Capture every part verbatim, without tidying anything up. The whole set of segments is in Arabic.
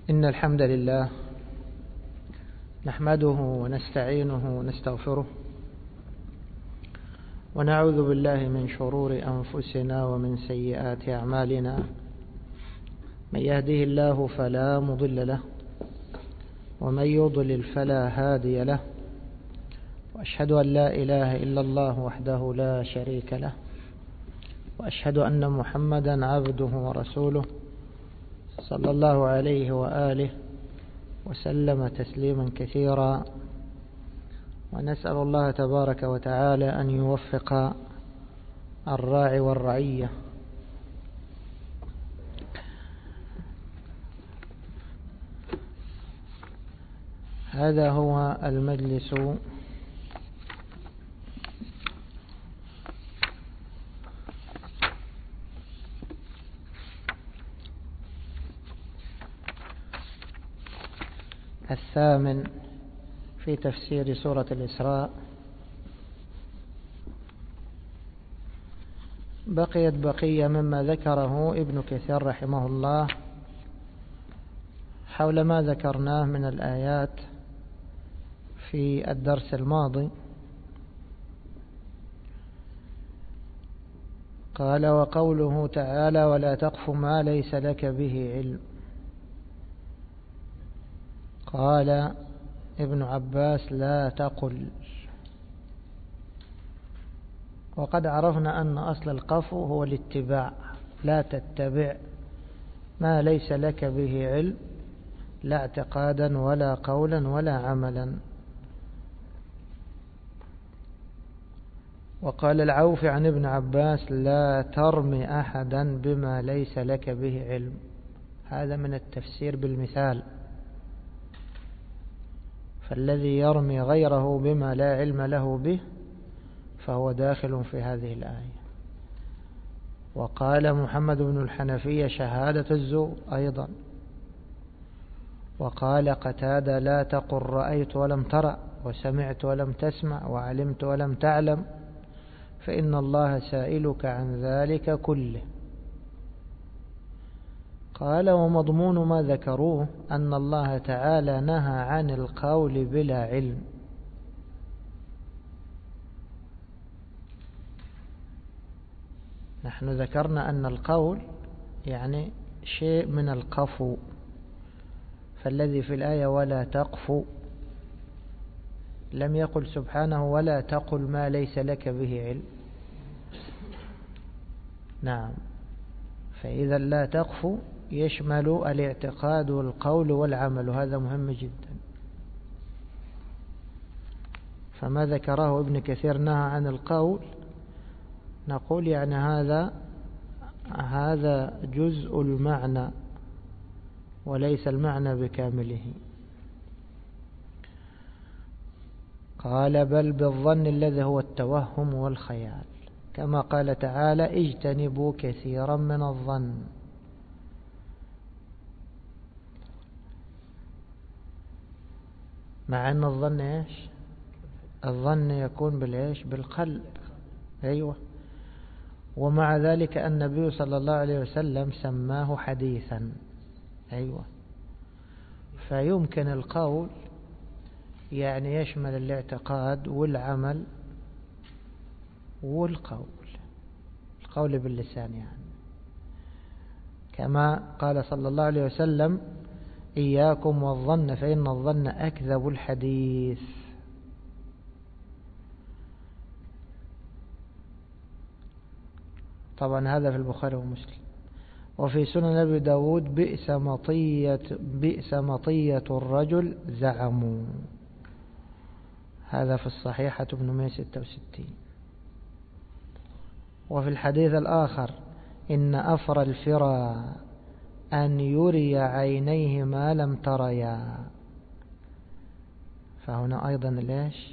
إن الحمد لله نحمده ونستعينه ونستغفره ونعوذ بالله من شرور أنفسنا ومن سيئات أعمالنا. من يهده الله فلا مضل له ومن يضلل فلا هادي له، وأشهد أن لا إله إلا الله وحده لا شريك له، وأشهد أن محمدا عبده ورسوله صلى الله عليه وآله وسلم تسليما كثيرا. ونسأل الله تبارك وتعالى أن يوفق الراعي والرعية. هذا هو المجلس الثامن في تفسير سورة الإسراء. بقيت بقية مما ذكره ابن كثير رحمه الله حول ما ذكرناه من الآيات في الدرس الماضي. قال: وقوله تعالى: ولا تقف ما ليس لك به علم. قال ابن عباس: لا تقل. وقد عرفنا أن أصل القفو هو الاتباع، لا تتبع ما ليس لك به علم، لا اعتقادا ولا قولا ولا عملا. وقال العوفي عن ابن عباس: لا ترمي أحدا بما ليس لك به علم. هذا من التفسير بالمثال، فالذي يرمي غيره بما لا علم له به فهو داخل في هذه الآية. وقال محمد بن الحنفية: شهادة الزور أيضا. وقال قتادة: لا تقل رأيت ولم ترى، وسمعت ولم تسمع، وعلمت ولم تعلم، فإن الله سائلك عن ذلك كله. قال: ومضمون ما ذكروه أن الله تعالى نهى عن القول بلا علم. نحن ذكرنا أن القول يعني شيء من القفو، فالذي في الآية ولا تقف لم يقل سبحانه ولا تقل ما ليس لك به علم. نعم، فإذا لا تقف يشمل الاعتقاد والقول والعمل، وهذا مهم جدا. فما ذكره ابن كثير نهى عن القول، نقول يعني هذا هذا جزء المعنى وليس المعنى بكامله. قال: بل بالظن الذي هو التوهم والخيال، كما قال تعالى: اجتنبوا كثيرا من الظن. مع أن الظن إيش؟ الظن يكون بالإيش؟ بالقلب. أيوة. ومع ذلك النبي صلى الله عليه وسلم سماه حديثا. أيوة. فيمكن القول يعني يشمل الاعتقاد والعمل والقول، القول باللسان يعني، كما قال صلى الله عليه وسلم: إياكم والظن فإن الظن أكذب الحديث. طبعا هذا في البخاري ومسلم. وفي سنن أبي داود: بئس مطية, بئس مطية الرجل زعموا. هذا في الصحيحة ثمانمائة وستة وستين. وفي الحديث الآخر: إن أفر الفرى أن يري عينيه ما لم تريا. فهنا أيضا ليش؟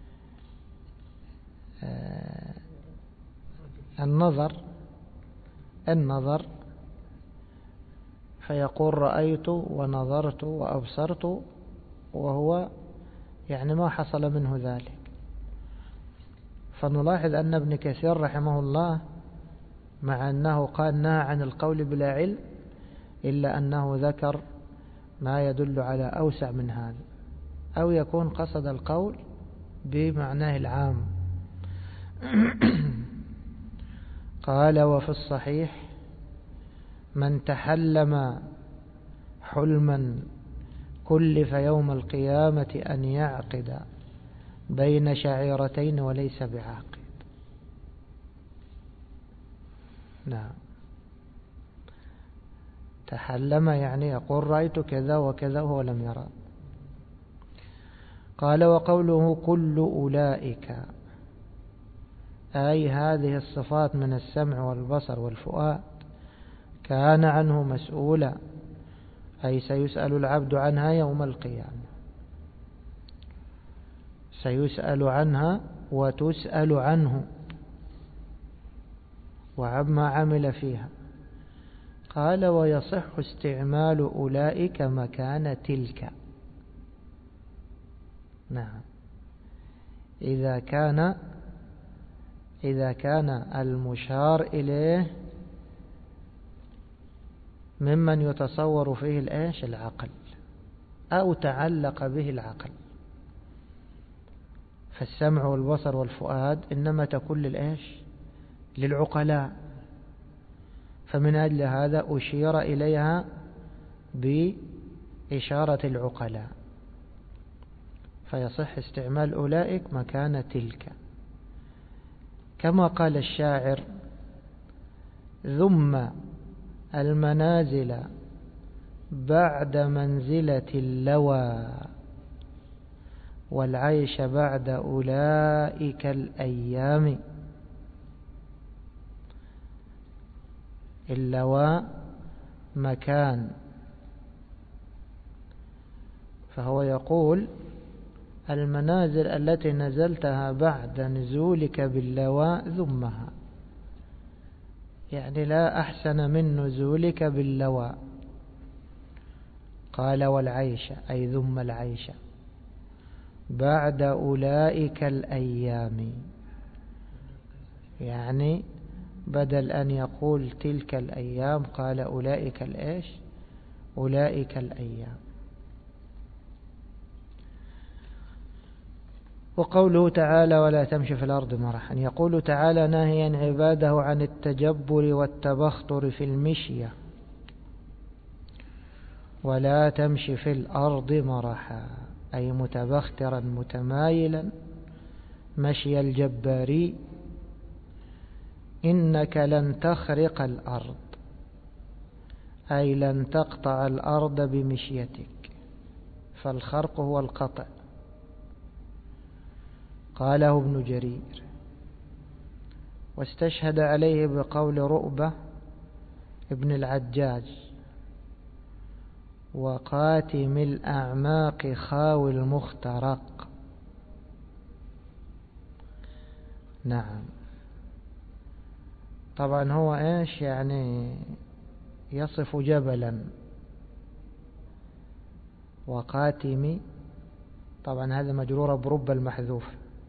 آه النظر النظر فيقول: رأيت ونظرت وأبصرت، وهو يعني ما حصل منه ذلك. فنلاحظ أن ابن كثير رحمه الله مع أنه قال نهى عن القول بلا علم إلا أنه ذكر ما يدل على أوسع من هذا، أو يكون قصد القول بمعناه العام. قال: وفي الصحيح: من تحلم حلما كلف يوم القيامة أن يعقد بين شعيرتين وليس بعاقد. نعم، تحلم يعني يقول رأيت كذا وكذا وهو لم يرى. قال: وقوله كل أولئك، أي هذه الصفات من السمع والبصر والفؤاد كان عنه مسؤولا، أي سيسأل العبد عنها يوم القيامة، سيسأل عنها وتسأل عنه وعما عمل فيها. قال: ويصح استعمال أولئك مكان تلك. نعم، إذا كان إذا كان المشار إليه ممن يتصور فيه الإيش العقل أو تعلق به العقل، فالسمع والبصر والفؤاد إنما تكون للإيش للعقلاء، فمن أجل هذا أشير إليها بإشارة العقلاء، فيصح استعمال أولئك مكان تلك. كما قال الشاعر: ثم المنازل بعد منزلة اللوى، والعيش بعد أولئك الأيام. اللوى مكان، فهو يقول: المنازل التي نزلتها بعد نزولك باللواء ذمها، يعني لا أحسن من نزولك باللواء. قال: والعيش، أي ذم العيش بعد أولئك الأيام، يعني بدل أن يقول تلك الأيام قال أولئك الإيش أولئك الأيام. وقوله تعالى: ولا تمشي في الأرض مرحا، يقول تعالى ناهيا عباده عن التجبر والتبختر في المشية: ولا تمشي في الأرض مرحا، أي متبخترا متمايلا مشي الجباري. إنك لن تخرق الأرض، أي لن تقطع الأرض بمشيتك، فالخرق هو القطع. قاله ابن جرير، واستشهد عليه بقول رؤبة ابن العجاج: وقاتم الأعماق خاوي المخترق. نعم، طبعا هو ايش يعني يصف جبلا، وقاتم طبعا هذا مجرورة برب المحذوف،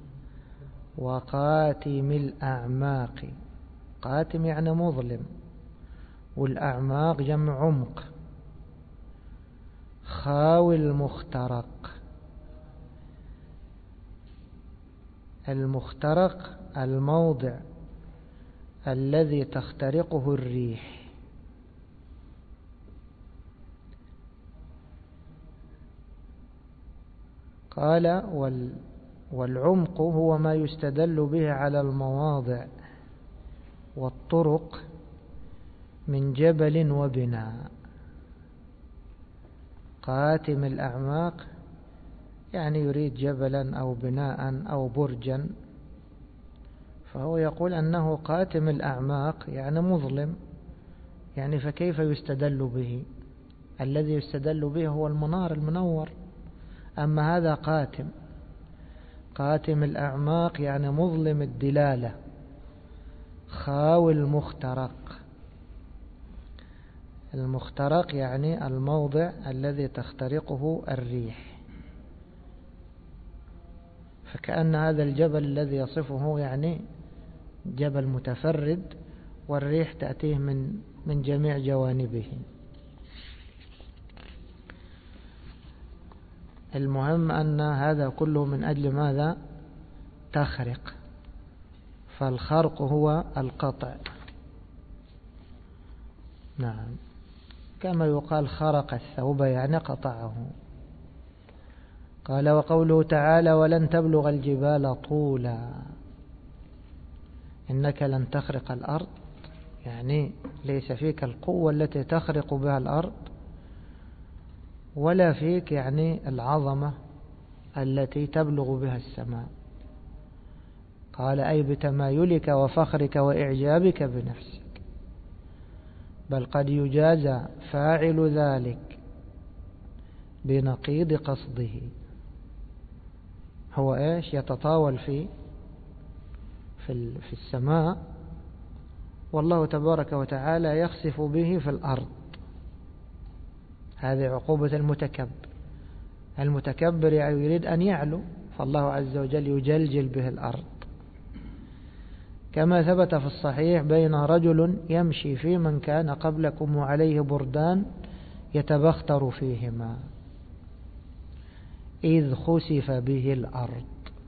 وقاتم الأعماق، قاتم يعني مظلم، والأعماق جمع عمق. خاوي المخترق، المخترق الموضع الذي تخترقه الريح. قال: والعمق هو ما يستدل به على المواضع والطرق من جبل وبناء. قاتم الأعماق يعني يريد جبلا أو بناء أو برجا، فهو يقول أنه قاتم الأعماق يعني مظلم، يعني فكيف يستدل به؟ الذي يستدل به هو المنار المنور، أما هذا قاتم. قاتم الأعماق يعني مظلم الدلالة. خاوي المخترق، المخترق يعني الموضع الذي تخترقه الريح، فكأن هذا الجبل الذي يصفه يعني جبل متفرد، والريح تأتيه من من جميع جوانبه. المهم أن هذا كله من أجل ماذا؟ تخرق. فالخرق هو القطع. نعم، كما يقال خرق الثوب يعني قطعه. قال وقوله تعالى ولن تبلغ الجبال طولا، إنك لن تخرق الأرض، يعني ليس فيك القوة التي تخرق بها الأرض، ولا فيك يعني العظمة التي تبلغ بها السماء. قال أي بتمايلك وفخرك وإعجابك بنفسك، بل قد يجازى فاعل ذلك بنقيض قصده. هو إيش؟ يتطاول في في السماء، والله تبارك وتعالى يخسف به في الأرض. هذه عقوبة المتكبر. المتكبر يعني يريد أن يعلو، فالله عز وجل يجلجل به الأرض. كما ثبت في الصحيح بين رجل يمشي في من كان قبلكم وعليه بردان يتبختر فيهما إذ خسف به الأرض.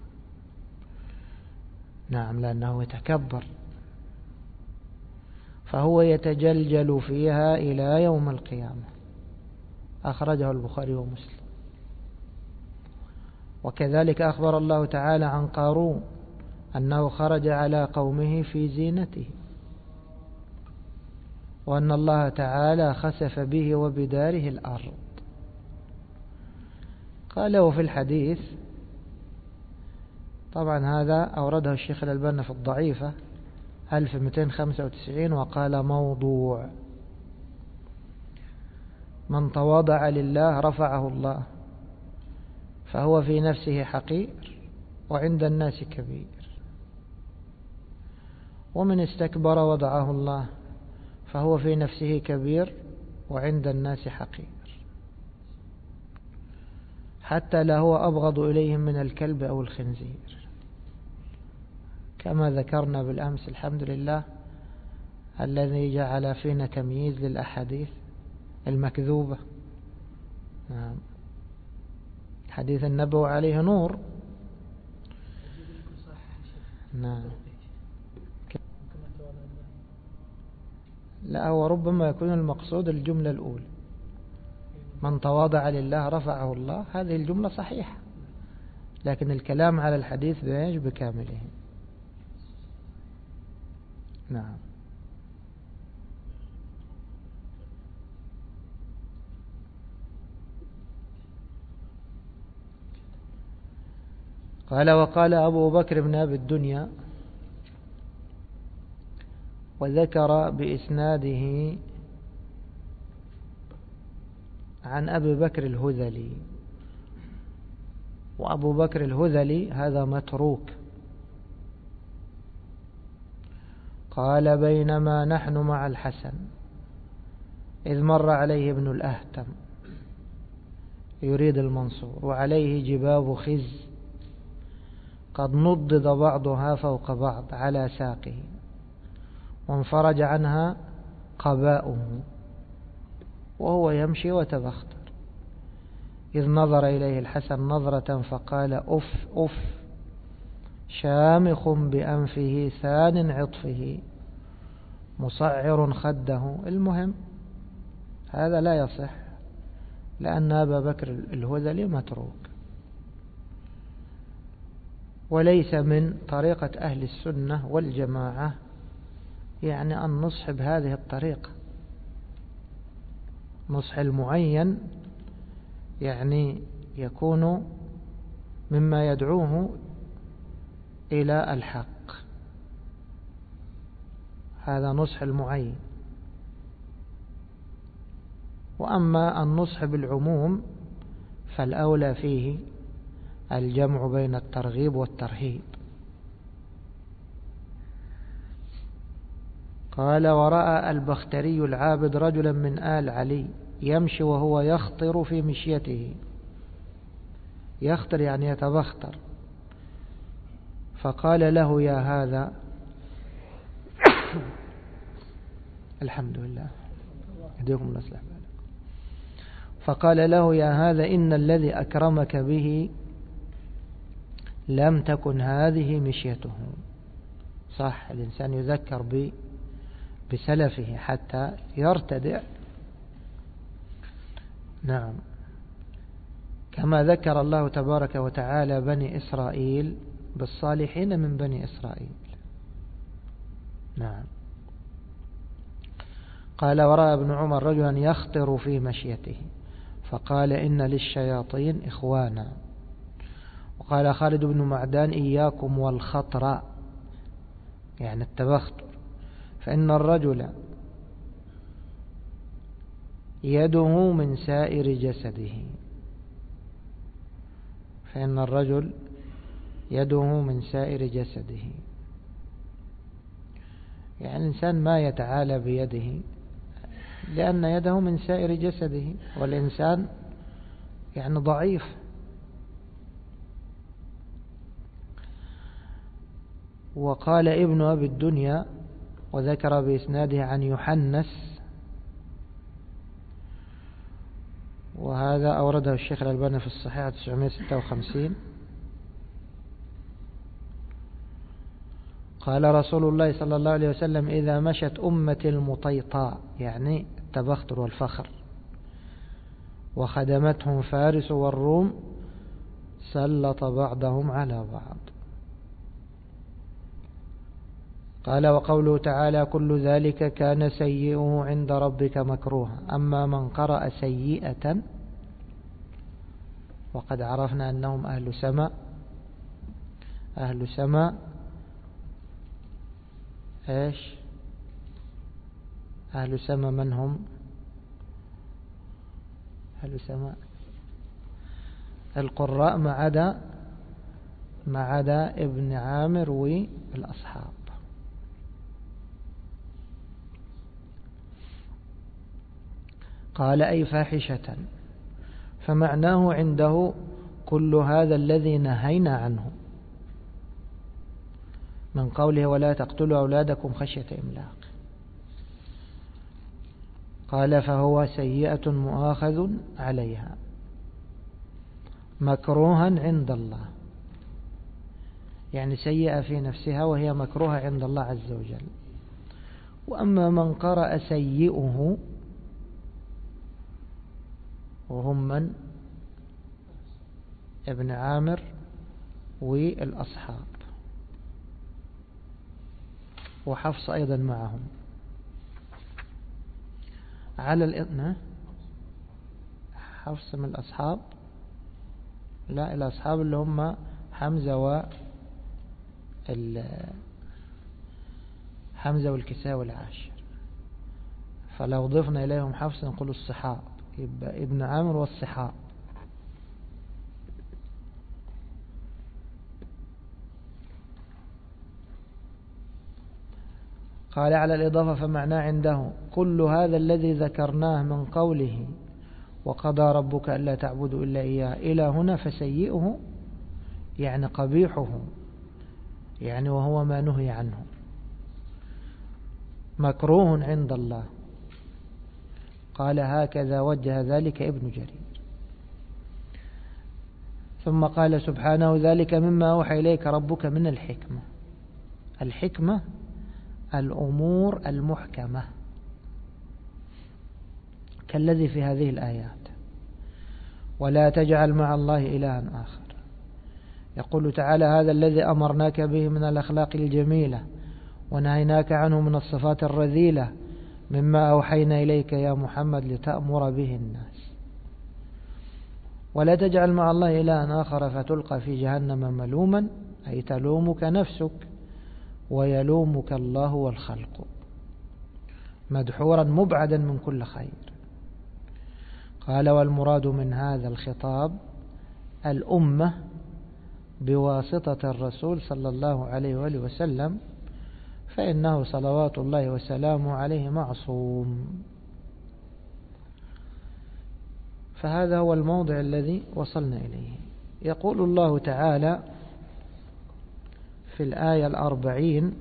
نعم، لأنه يتكبر، فهو يتجلجل فيها إلى يوم القيامة. أخرجه البخاري ومسلم. وكذلك أخبر الله تعالى عن قارون أنه خرج على قومه في زينته، وأن الله تعالى خسف به وبداره الأرض. قال وفي الحديث، طبعا هذا أورده الشيخ الألباني في الضعيفة ألف ومئتين وخمسة وتسعين، وقال موضوع: من تواضع لله رفعه الله، فهو في نفسه حقير وعند الناس كبير، ومن استكبر وضعه الله، فهو في نفسه كبير وعند الناس حقير، حتى لا هو أبغض إليهم من الكلب أو الخنزير. كما ذكرنا بالأمس الحمد لله الذي جعل فينا تمييز للأحاديث المكذوبة. نعم، حديث النبوي عليه نور. نعم، لا، هو ربما يكون المقصود الجملة الأولى: من تواضع لله رفعه الله. هذه الجملة صحيحة، لكن الكلام على الحديث بإيش؟ بكامله. نعم. قال وقال أبو بكر بن أبي الدنيا، وذكر بإسناده عن أبي بكر الهذلي. وأبو بكر الهذلي هذا متروك. قال بينما نحن مع الحسن إذ مر عليه ابن الأهتم يريد المنصور، وعليه جباب خز قد نضد بعضها فوق بعض على ساقه، وانفرج عنها قباؤه وهو يمشي وتبختر، إذ نظر إليه الحسن نظرة فقال أف أف شامخ بأنفه ثان عطفه مصعر خده. المهم هذا لا يصح، لأن أبا بكر الهذلي متروك، وليس من طريقة أهل السنة والجماعة يعني أن نصح بهذه الطريقة. نصح المعين يعني يكون مما يدعوه إلى الحق، هذا نصح المعين. وأما النصح بالعموم فالأولى فيه الجمع بين الترغيب والترهيب. قال ورأى البختري العابد رجلا من آل علي يمشي وهو يخطر في مشيته. يخطر يعني يتبختر. فقال له يا هذا الحمد لله يهديكم الله يصلح بالكم. فقال له يا هذا إن الذي أكرمك به لم تكن هذه مشيته. صح، الإنسان يذكر بسلفه حتى يرتدع. نعم، كما ذكر الله تبارك وتعالى بني إسرائيل بالصالحين من بني إسرائيل. نعم. قال ورأى ابن عمر رجلا يخطر في مشيته فقال إن للشياطين إخوانا. وقال خالد بن معدان إياكم والخطر، يعني التبختر، فإن الرجل يده من سائر جسده فإن الرجل يده من سائر جسده يعني الإنسان ما يتعالى بيده لأن يده من سائر جسده، والإنسان يعني ضعيف. وقال ابن أبي الدنيا وذكر بإسناده عن يحنس، وهذا أورده الشيخ الألباني في الصحيحة تسعمائة وستة وخمسين، قال رسول الله صلى الله عليه وسلم إذا مشت أمتي المطيطاء، يعني التبختر والفخر، وخدمتهم فارس والروم سلط بعضهم على بعض. قال وقوله تعالى كل ذلك كان سيئه عند ربك مكروها. أما من قرأ سيئة وقد عرفنا أنهم أهل سماء، أهل سماء إيش؟ أهل سماء من هم؟ أهل سماء القراء ما عدا ما عدا ابن عامر والأصحاب. قال أي فاحشة، فمعناه عنده كل هذا الذي نهينا عنه من قوله ولا تقتلوا أولادكم خشية إملاق. قال فهو سيئة مؤاخذ عليها مكروها عند الله، يعني سيئة في نفسها وهي مكروهة عند الله عز وجل. وأما من قرأ سيئه وهم من؟ ابن عامر والأصحاب وحفص أيضا معهم. على الإثنى حفص من الأصحاب، لا الأصحاب اللي هم حمزة و حمزة والكساء والعاشر، فلو ضفنا إليهم حفص نقول الصحاب، يبقى ابن عامر والصحاب. قال على الإضافة فمعناه عنده كل هذا الذي ذكرناه من قوله وقضى ربك ألا تعبدوا إلا إياه إلى هنا، فسيئه يعني قبيحه، يعني وهو ما نهي عنه مكروه عند الله. قال هكذا وجه ذلك ابن جرير. ثم قال سبحانه ذلك مما أوحى إليك ربك من الحكمة. الحكمة الأمور المحكمة كالذي في هذه الآيات ولا تجعل مع الله إلها آخر. يقول تعالى هذا الذي أمرناك به من الأخلاق الجميلة ونهيناك عنه من الصفات الرذيلة مما أوحينا إليك يا محمد لتأمر به الناس. ولا تجعل مع الله إلها آخر فتلقى في جهنم ملوما، أي تلومك نفسك ويلومك الله والخلق، مدحورا مبعدا من كل خير. قال والمراد من هذا الخطاب الأمة بواسطة الرسول صلى الله عليه وآله وسلم، فإنه صلوات الله وسلامه عليه معصوم. فهذا هو الموضع الذي وصلنا إليه. يقول الله تعالى في الآية الأربعين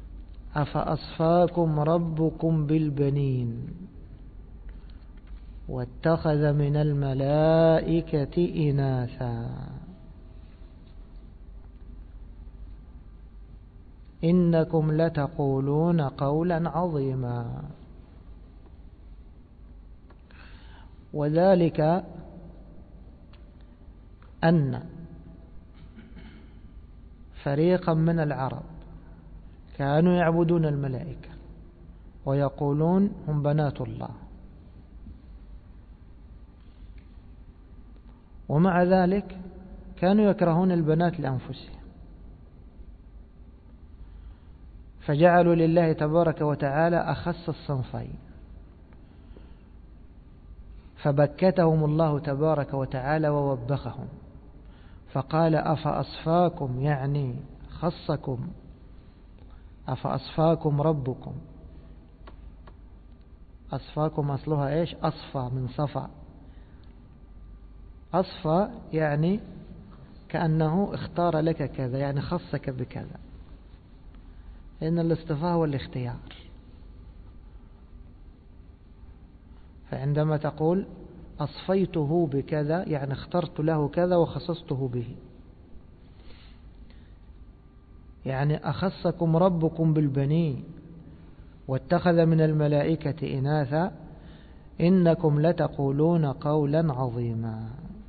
أفأصفاكم ربكم بالبنين واتخذ من الملائكة إناثا إنكم لتقولون قولا عظيما. وذلك أن فريقا من العرب كانوا يعبدون الملائكة ويقولون هم بنات الله، ومع ذلك كانوا يكرهون البنات لأنفسهم، فجعلوا لله تبارك وتعالى أخص الصنفين، فبكتهم الله تبارك وتعالى ووبخهم فقال أفأصفاكم، يعني خصكم، أفأصفاكم ربكم. أصفاكم أصلها إيش؟ أصفى من صفى. أصفى يعني كأنه اختار لك كذا، يعني خصك بكذا، لأن الاصطفاء هو الاختيار. فعندما تقول أصفيته بكذا يعني اخترت له كذا وخصصته به، يعني أخصكم ربكم بالبنين واتخذ من الملائكة إناثا إنكم لتقولون قولا عظيما.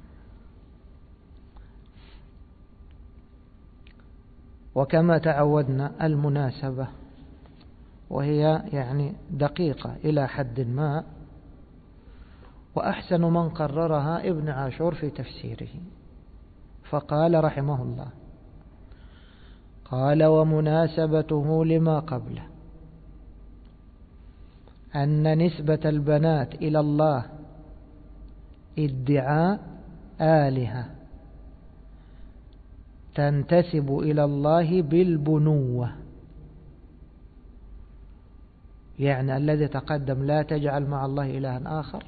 وكما تعودنا المناسبة، وهي يعني دقيقة إلى حد ما، وأحسن من قررها ابن عاشور في تفسيره، فقال رحمه الله: قال ومناسبته لما قبله أن نسبة البنات إلى الله ادعاء آلهة تنتسب إلى الله بالبنوة، يعني الذي تقدم لا تجعل مع الله إلها آخر،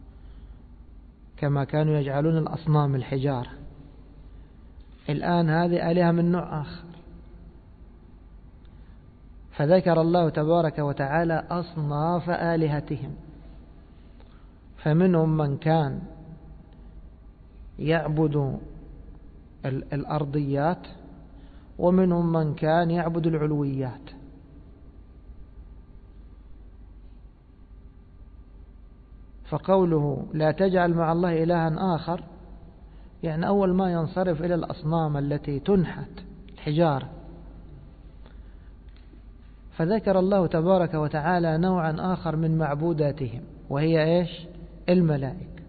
كما كانوا يجعلون الأصنام الحجارة، الآن هذه آلهة من نوع آخر. فذكر الله تبارك وتعالى أصناف آلهتهم، فمنهم من كان يعبد الأرضيات، ومنهم من كان يعبد العلويات. فقوله لا تجعل مع الله إلها آخر يعني أول ما ينصرف إلى الأصنام التي تنحت الحجارة. فذكر الله تبارك وتعالى نوعا آخر من معبوداتهم، وهي إيش؟ الملائكة.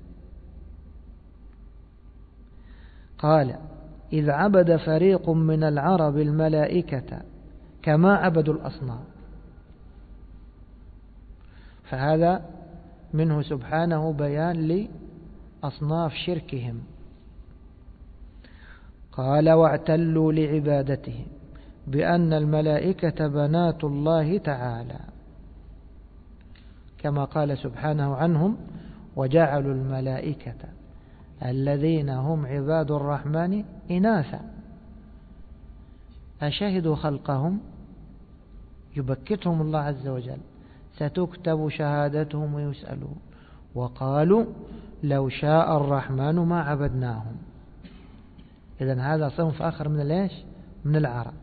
قال إذ عبد فريق من العرب الملائكة كما عبدوا الأصنام، فهذا منه سبحانه بيان لأصناف شركهم. قال واعتلوا لعبادتهم بأن الملائكة بنات الله تعالى، كما قال سبحانه عنهم وجعلوا الملائكة الذين هم عباد الرحمن إناثا أشهدوا خلقهم، يبكتهم الله عز وجل، ستكتب شهادتهم ويسألون وقالوا لو شاء الرحمن ما عبدناهم. إذن هذا صنف آخر من ليش؟ من العرب.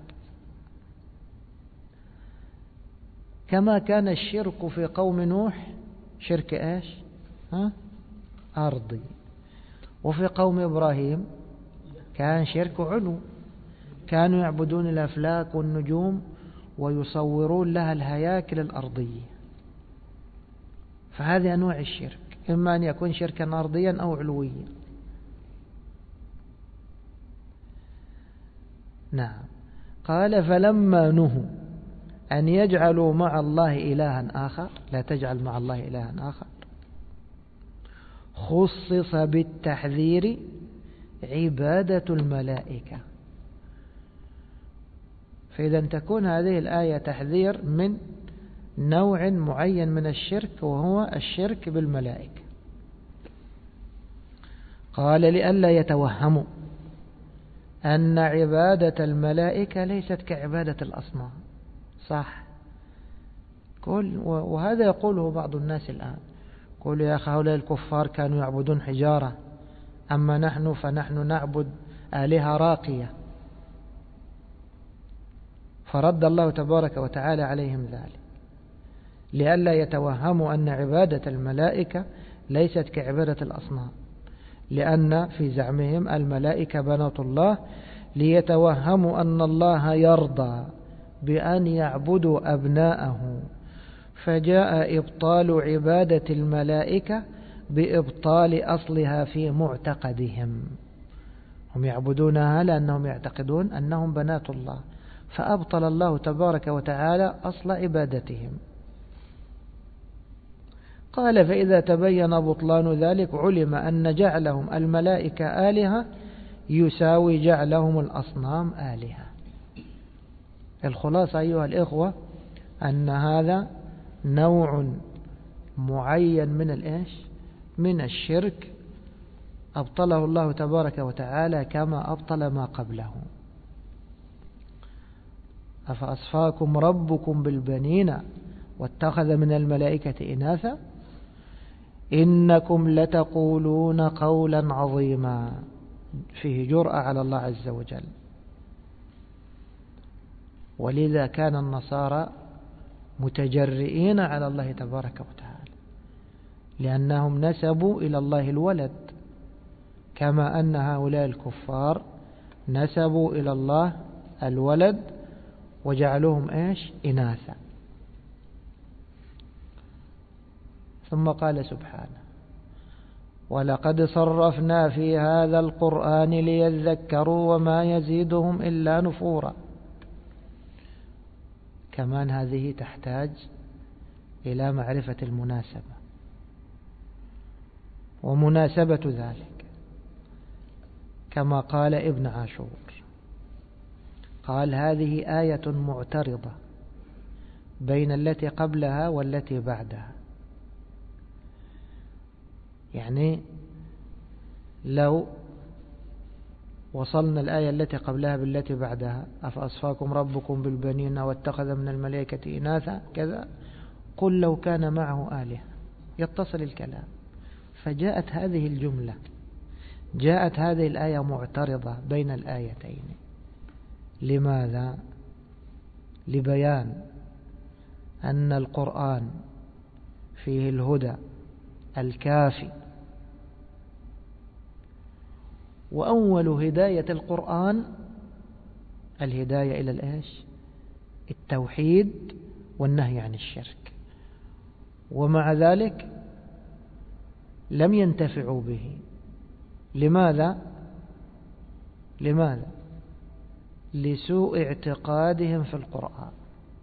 كما كان الشرك في قوم نوح شرك إيش؟ ها؟ أرضي. وفي قوم إبراهيم كان شرك علو، كانوا يعبدون الأفلاك والنجوم ويصورون لها الهياكل الأرضية. فهذه أنواع الشرك، إما أن يكون شركا أرضيا أو علويا. نعم. قال فلما نهوا أن يجعلوا مع الله إلها آخر، لا تجعل مع الله إلها آخر، خصص بالتحذير عبادة الملائكة. فإذا تكون هذه الآية تحذير من نوع معين من الشرك، وهو الشرك بالملائكة. قال لئلا يتوهموا أن عبادة الملائكة ليست كعبادة الأصنام. صح، كل وهذا يقوله بعض الناس الآن، قولوا يا أخي هؤلاء الكفار كانوا يعبدون حجارة، أما نحن فنحن نعبد آلهة راقية. فرد الله تبارك وتعالى عليهم ذلك لئلا يتوهموا أن عبادة الملائكة ليست كعبادة الأصنام، لأن في زعمهم الملائكة بنات الله، ليتوهموا أن الله يرضى بأن يعبدوا أبناءه، فجاء إبطال عبادة الملائكة بإبطال أصلها في معتقدهم. هم يعبدونها لأنهم يعتقدون أنهم بنات الله، فأبطل الله تبارك وتعالى أصل عبادتهم. قال فإذا تبين بطلان ذلك علم أن جعلهم الملائكة آلهة يساوي جعلهم الأصنام آلهة. الخلاصة أيها الإخوة أن هذا نوع معين من الإيش من الشرك أبطله الله تبارك وتعالى كما أبطل ما قبله. أفأصفاكم ربكم بالبنين واتخذ من الملائكة إناثا إنكم لتقولون قولا عظيما، فيه جرأة على الله عز وجل. ولذا كان النصارى متجرئين على الله تبارك وتعالى لأنهم نسبوا إلى الله الولد، كما أن هؤلاء الكفار نسبوا إلى الله الولد وجعلوهم إيش إناثا. ثم قال سبحانه ولقد صرفنا في هذا القرآن ليذكروا وما يزيدهم إلا نفورا. كمان هذه تحتاج إلى معرفة المناسبة، ومناسبة ذلك كما قال ابن عاشور، قال هذه آية معترضة بين التي قبلها والتي بعدها. يعني لو وصلنا الآية التي قبلها بالتي بعدها أفأصفاكم ربكم بالبنين واتخذ من الملائكة إناثا كذا، قل لو كان معه آلهة يتصل الكلام. فجاءت هذه الجملة، جاءت هذه الآية معترضة بين الآيتين. لماذا؟ لبيان أن القرآن فيه الهدى الكافي، وأول هداية القرآن الهداية إلى الإيش؟ التوحيد والنهي عن الشرك. ومع ذلك لم ينتفعوا به. لماذا؟ لماذا؟ لسوء اعتقادهم في القرآن،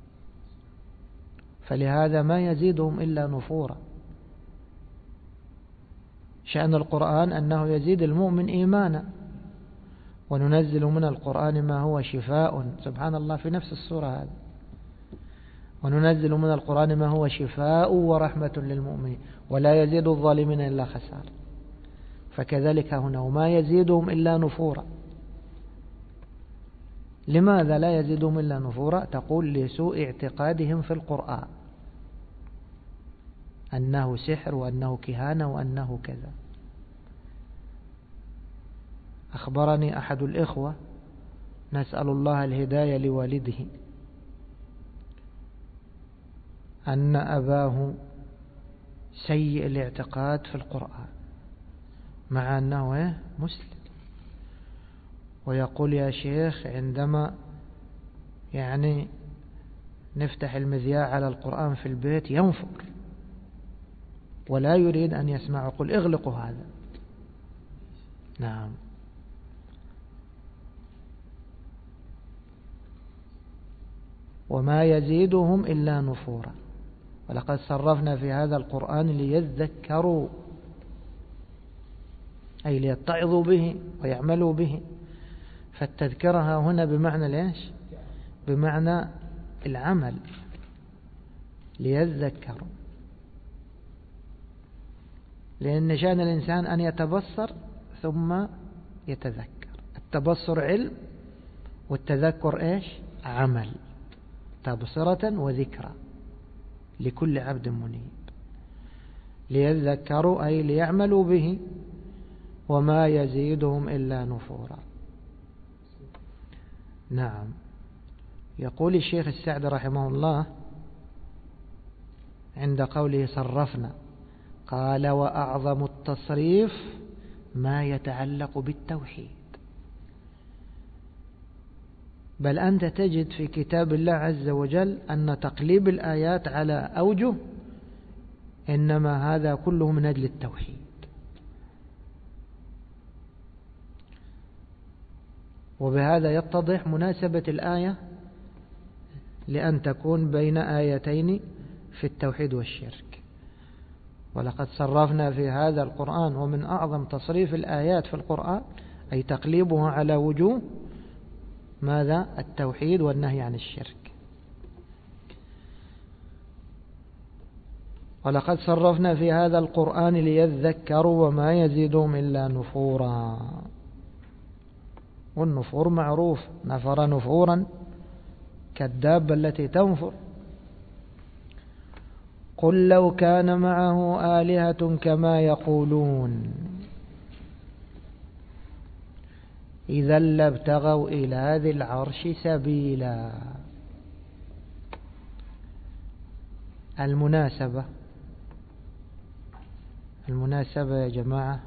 فلهذا ما يزيدهم إلا نفورا. شأن القرآن أنه يزيد المؤمن إيمانا، وننزل من القرآن ما هو شفاء، سبحان الله في نفس السورة هذه، وننزل من القرآن ما هو شفاء ورحمة للمؤمنين ولا يزيد الظالمين إلا خسار. فكذلك هنا وما يزيدهم إلا نفورا. لماذا لا يزيدهم إلا نفورا؟ تقول لسوء اعتقادهم في القرآن أنه سحر وأنه كهانة وأنه كذا. أخبرني أحد الإخوة، نسأل الله الهداية لوالده، أن أباه سيء الاعتقاد في القرآن مع أنه مسلم، ويقول يا شيخ عندما يعني نفتح المذياع على القرآن في البيت ينفر ولا يريد أن يسمع. قل اغلقوا هذا. نعم. وما يزيدهم إلا نفورا. ولقد صرفنا في هذا القرآن ليذكروا، أي ليتعظوا به ويعملوا به. فالتذكرة هنا بمعنى ليش؟ بمعنى العمل، ليذكروا. لأن شأن الإنسان أن يتبصر ثم يتذكر. التبصر علم، والتذكر إيش؟ عمل. تبصرة وذكرى لكل عبد منيب. ليذكروا أي ليعملوا به وما يزيدهم إلا نفورا. نعم. يقول الشيخ السعدي رحمه الله عند قوله صرفنا، قال وأعظم التصريف ما يتعلق بالتوحيد. بل أنت تجد في كتاب الله عز وجل أن تقليب الآيات على أوجه إنما هذا كله من أجل التوحيد. وبهذا يتضح مناسبة الآية لأن تكون بين آيتين في التوحيد والشرك. ولقد صرفنا في هذا القرآن، ومن أعظم تصريف الآيات في القرآن أي تقليبها على وجوه ماذا؟ التوحيد والنهي عن الشرك. ولقد صرفنا في هذا القرآن ليذكروا وما يزيدهم إلا نفورا. والنفور معروف، نفر نفورا كالدابة التي تنفر. قل لو كان معه آلهة كما يقولون إذا لابتغوا إلى ذي العرش سبيلا. المناسبة المناسبة يا جماعة،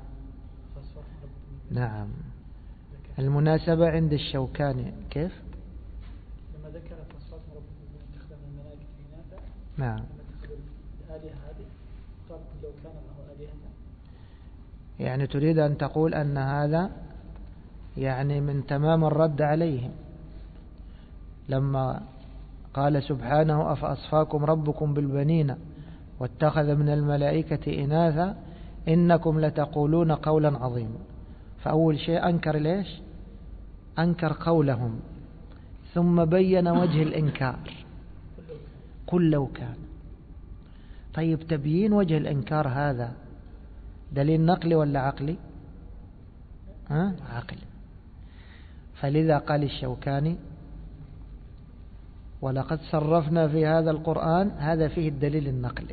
نعم، المناسبة عند الشوكاني كيف؟ لما ذكر فصلت ربكم من اتخذ من الملائكة إناثا، نعم، الآلهة هذه قال لو كان معه آلهة، يعني تريد أن تقول أن هذا يعني من تمام الرد عليهم لما قال سبحانه أفأصفاكم ربكم بالبنين واتخذ من الملائكة إناثا إنكم لتقولون قولا عظيما. فأول شيء أنكر ليش؟ أنكر قولهم، ثم بين وجه الإنكار قل لو كان. طيب تبيين وجه الإنكار هذا دليل نقلي ولا عقلي؟ ها؟ عقلي. فلذا قال الشوكاني ولقد صرفنا في هذا القرآن، هذا فيه الدليل النقلي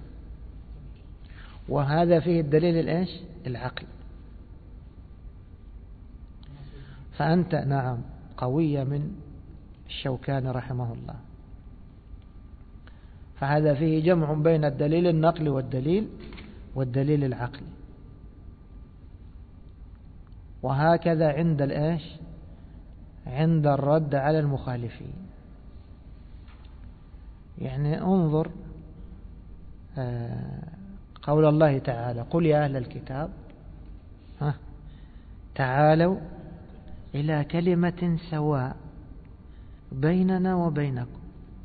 وهذا فيه الدليل الإيش؟ العقلي. فأنت نعم قوية من الشوكاني رحمه الله. فهذا فيه جمع بين الدليل النقلي والدليل والدليل العقلي. وهكذا عند الإيش؟ عند الرد على المخالفين. يعني انظر قول الله تعالى قل يا أهل الكتاب ها تعالوا إلى كلمة سواء بيننا وبينكم.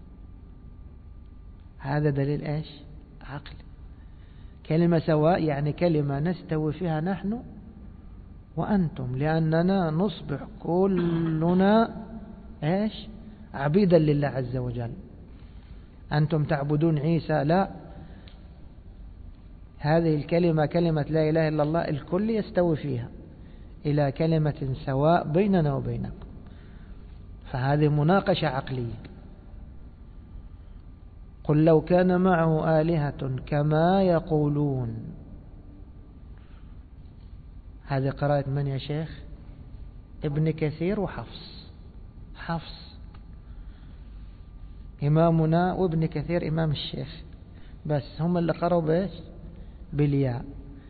هذا دليل إيش؟ عقل. كلمة سواء يعني كلمة نستوي فيها نحن وأنتم، لأننا نصبح كلنا إيش؟ عبيدا لله عز وجل. أنتم تعبدون عيسى، لا، هذه الكلمة كلمة لا إله إلا الله الكل يستوي فيها إلى كلمة سواء بيننا وبينكم. فهذه مناقشة عقلية. قل لو كان معه آلهة كما يقولون. هذه قراءة من يا شيخ؟ ابن كثير وحفص. حفص إمامنا وابن كثير إمام الشيخ، بس هم اللي قرأوا بإيش؟ بالياء،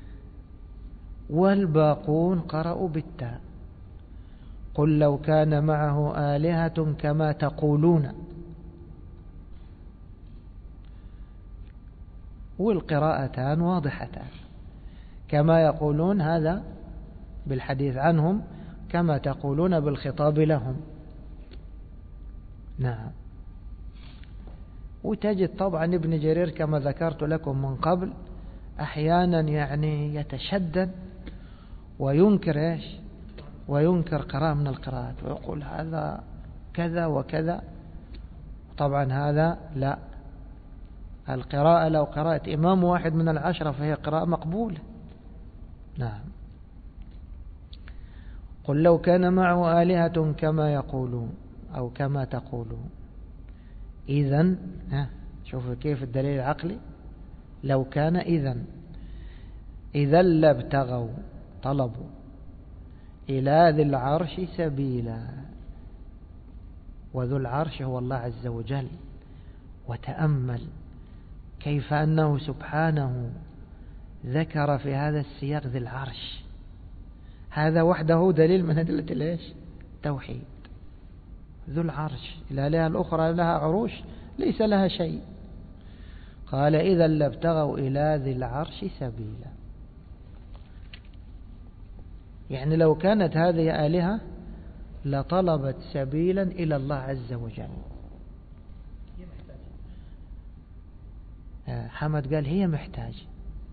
والباقون قرأوا بالتاء. قل لو كان معه آلهة كما تقولون. والقراءتان واضحتان. كما يقولون هذا بالحديث عنهم، كما تقولون بالخطاب لهم. نعم. وتجد طبعا ابن جرير كما ذكرت لكم من قبل أحيانا يعني يتشدد وينكر إيش؟ وينكر قراءة من القراءات ويقول هذا كذا وكذا. طبعا هذا لا، القراءة لو قرأت إمام واحد من العشرة فهي قراءة مقبولة. نعم. قل لو كان معه آلهة كما يقولون أو كما تقولون إذن، ها شوفوا كيف الدليل العقلي، لو كان إذن إذا لابتغوا طلبوا إلى ذي العرش سبيلا. وذو العرش هو الله عز وجل. وتأمل كيف أنه سبحانه ذكر في هذا السياق ذي العرش، هذا وحده دليل من أدلة ليش؟ توحيد. ذو العرش، الآلهة الأخرى لها عروش ليس لها شيء. قال إذا لابتغوا إلى ذي العرش سبيلا، يعني لو كانت هذه آلهة لطلبت سبيلا إلى الله عز وجل. حمد قال هي محتاجة،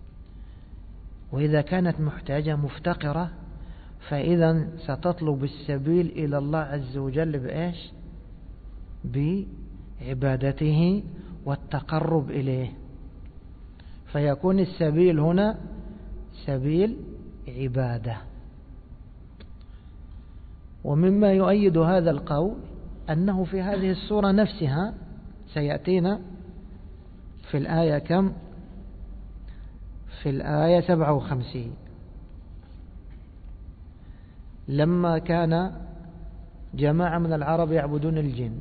وإذا كانت محتاجة مفتقرة فإذا ستطلب السبيل إلى الله عز وجل بإيش؟ بعبادته والتقرب إليه، فيكون السبيل هنا سبيل عبادة. ومما يؤيد هذا القول أنه في هذه السورة نفسها سيأتينا في الآية كم؟ في الآية سبعة وخمسين، لما كان جماعة من العرب يعبدون الجن،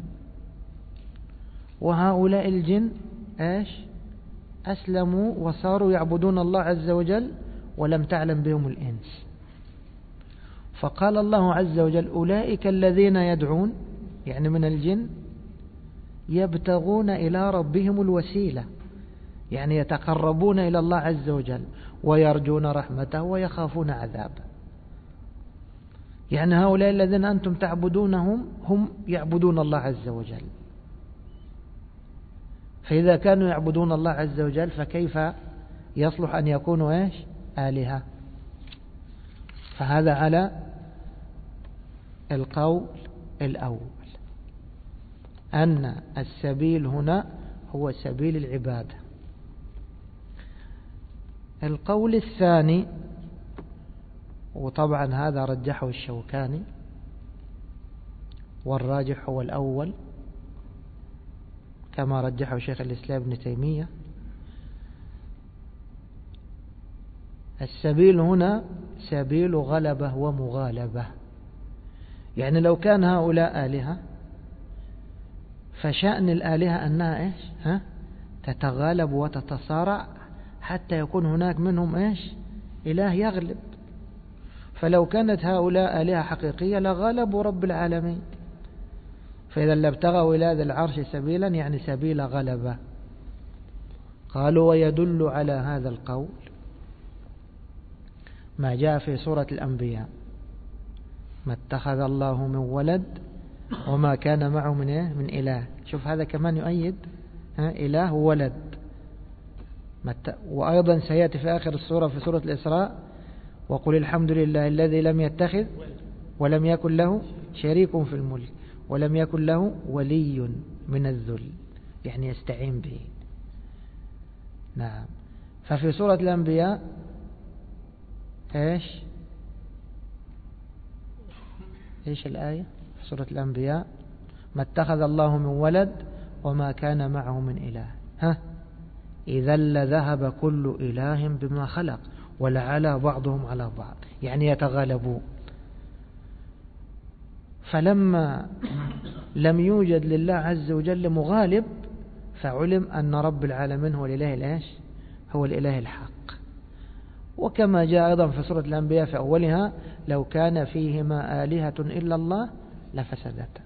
وهؤلاء الجن ايش؟ أسلموا وصاروا يعبدون الله عز وجل ولم تعلم بهم الإنس. فقال الله عز وجل أولئك الذين يدعون، يعني من الجن، يبتغون إلى ربهم الوسيلة، يعني يتقربون إلى الله عز وجل ويرجون رحمته ويخافون عذابه. يعني هؤلاء الذين أنتم تعبدونهم هم يعبدون الله عز وجل، فإذا كانوا يعبدون الله عز وجل فكيف يصلح أن يكونوا إيش؟ آلهة. فهذا على القول الأول، أن السبيل هنا هو سبيل العبادة. القول الثاني، وطبعا هذا رجحه الشوكاني والراجح هو الأول كما رجحه شيخ الإسلام ابن تيمية، السبيل هنا سبيل غلبة ومغالبة. يعني لو كان هؤلاء آلهة فشأن الآلهة أنها إيش؟ ها؟ تتغالب وتتصارع حتى يكون هناك منهم إيش؟ إله يغلب. فلو كانت هؤلاء آلهة حقيقية لغلبوا رب العالمين. فإذا لابتغوا إلى ذي العرش سبيلا يعني سبيل غلبة. قالوا ويدل على هذا القول ما جاء في سورة الأنبياء: ما اتخذ الله من ولد وما كان معه من إيه؟ من إله. شوف هذا كمان يؤيد ها؟ إله وولد. وأيضا سيأتي في آخر السورة في سورة الإسراء: وقل الحمد لله الذي لم يتخذ ولم يكن له شريك في الملك ولم يكن له ولي من الذل، يعني يستعين به. نعم. ففي سورة الأنبياء إيش إيش الآية في سورة الأنبياء؟ ما اتخذ الله من ولد وما كان معه من إله، ها إذا لذهب كل إله بما خلق ولعلى بعضهم على بعض، يعني يتغالبون. فلما لم يوجد لله عز وجل مغالب فعلم أن رب العالمين هو الإله الإيش؟ هو الإله الحق. وكما جاء أيضا في سورة الأنبياء في أولها: لو كان فيهما آلهة إلا الله لفسدتا.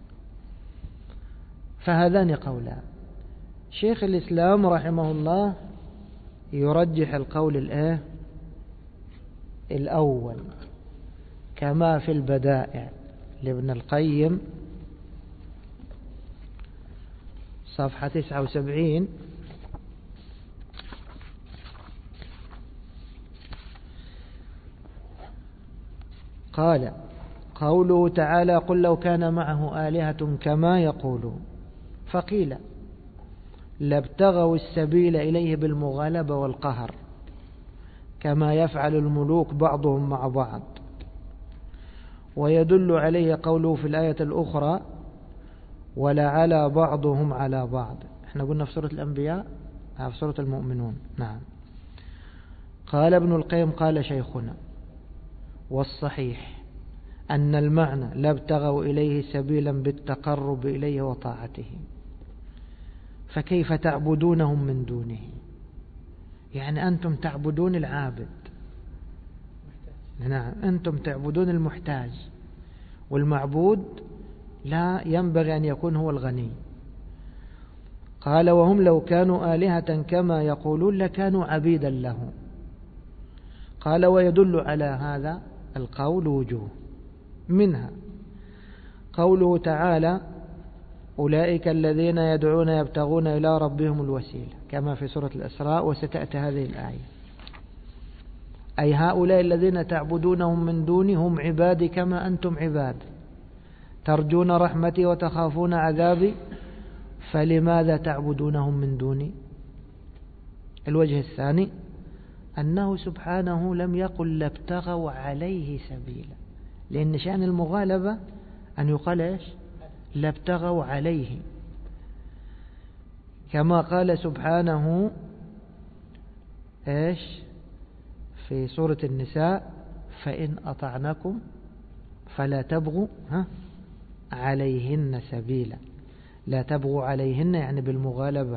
فهذان قولان. شيخ الإسلام رحمه الله يرجح القول الآه الأول كما في البدائع لابن القيم صفحة تسعة وسبعين: قال: قوله تعالى: قل لو كان معه آلهة كما يقولون. فقيل: لابتغوا السبيل إليه بالمغالبة والقهر كما يفعل الملوك بعضهم مع بعض. ويدل عليه قوله في الآية الأخرى: ولعلى بعضهم على بعض. احنا قلنا في سورة الأنبياء، في سورة المؤمنون. نعم. قال ابن القيم قال شيخنا: والصحيح أن المعنى لا ابتغوا إليه سبيلا بالتقرب إليه وطاعته، فكيف تعبدونهم من دونه؟ يعني أنتم تعبدون العابد، نعم أنتم تعبدون المحتاج، والمعبود لا ينبغي أن يكون هو الغني. قال: وهم لو كانوا آلهة كما يقولون لكانوا عبيدا له. قال: ويدل على هذا القول وجوه، منها قوله تعالى: أولئك الذين يدعون يبتغون إلى ربهم الوسيلة، كما في سورة الإسراء، وستأتي هذه الآية. أي هؤلاء الذين تعبدونهم من دوني هم عبادي كما أنتم عباد، ترجون رحمتي وتخافون عذابي، فلماذا تعبدونهم من دوني؟ الوجه الثاني أنه سبحانه لم يقل لابتغوا عليه سبيلا، لأن شأن المغالبة أن يقال إيش؟ لابتغوا عليه، كما قال سبحانه إيش في سورة النساء: فإن أطعنكم فلا تبغوا ها عليهن سبيلا. لا تبغوا عليهن يعني بالمغالبة.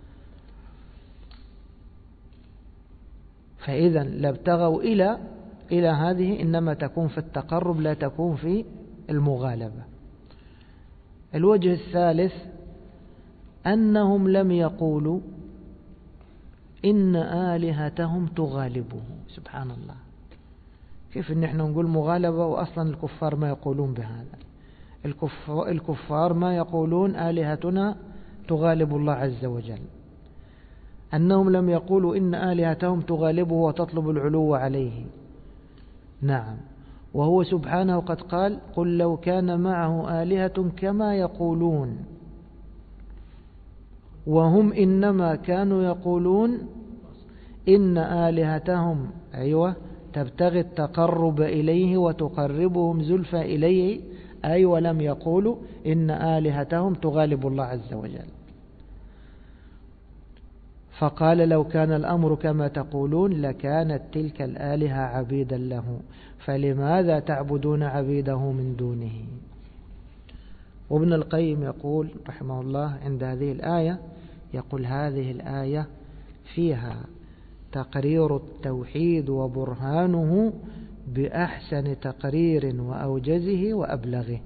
فإذا لابتغوا إلى إلى هذه إنما تكون في التقرب، لا تكون في المغالبة. الوجه الثالث أنهم لم يقولوا إن آلهتهم تغالبه. سبحان الله، كيف إن إحنا نقول مغالبة وأصلا الكفار ما يقولون بهذا؟ الكفار ما يقولون آلهتنا تغالب الله عز وجل. أنهم لم يقولوا إن آلهتهم تغالبه وتطلب العلو عليه. نعم، وهو سبحانه قد قال: قل لو كان معه آلهة كما يقولون، وهم إنما كانوا يقولون إن آلهتهم أيوة تبتغي التقرب إليه وتقربهم زلفى إليه، أي ولم يقولوا إن آلهتهم تغالب الله عز وجل. فقال: لو كان الأمر كما تقولون لكانت تلك الآلهة عبيدا له، فلماذا تعبدون عبيده من دونه؟ وابن القيم يقول رحمه الله عند هذه الآية، يقول: هذه الآية فيها تقرير التوحيد وبرهانه بأحسن تقرير وأوجزه وأبلغه،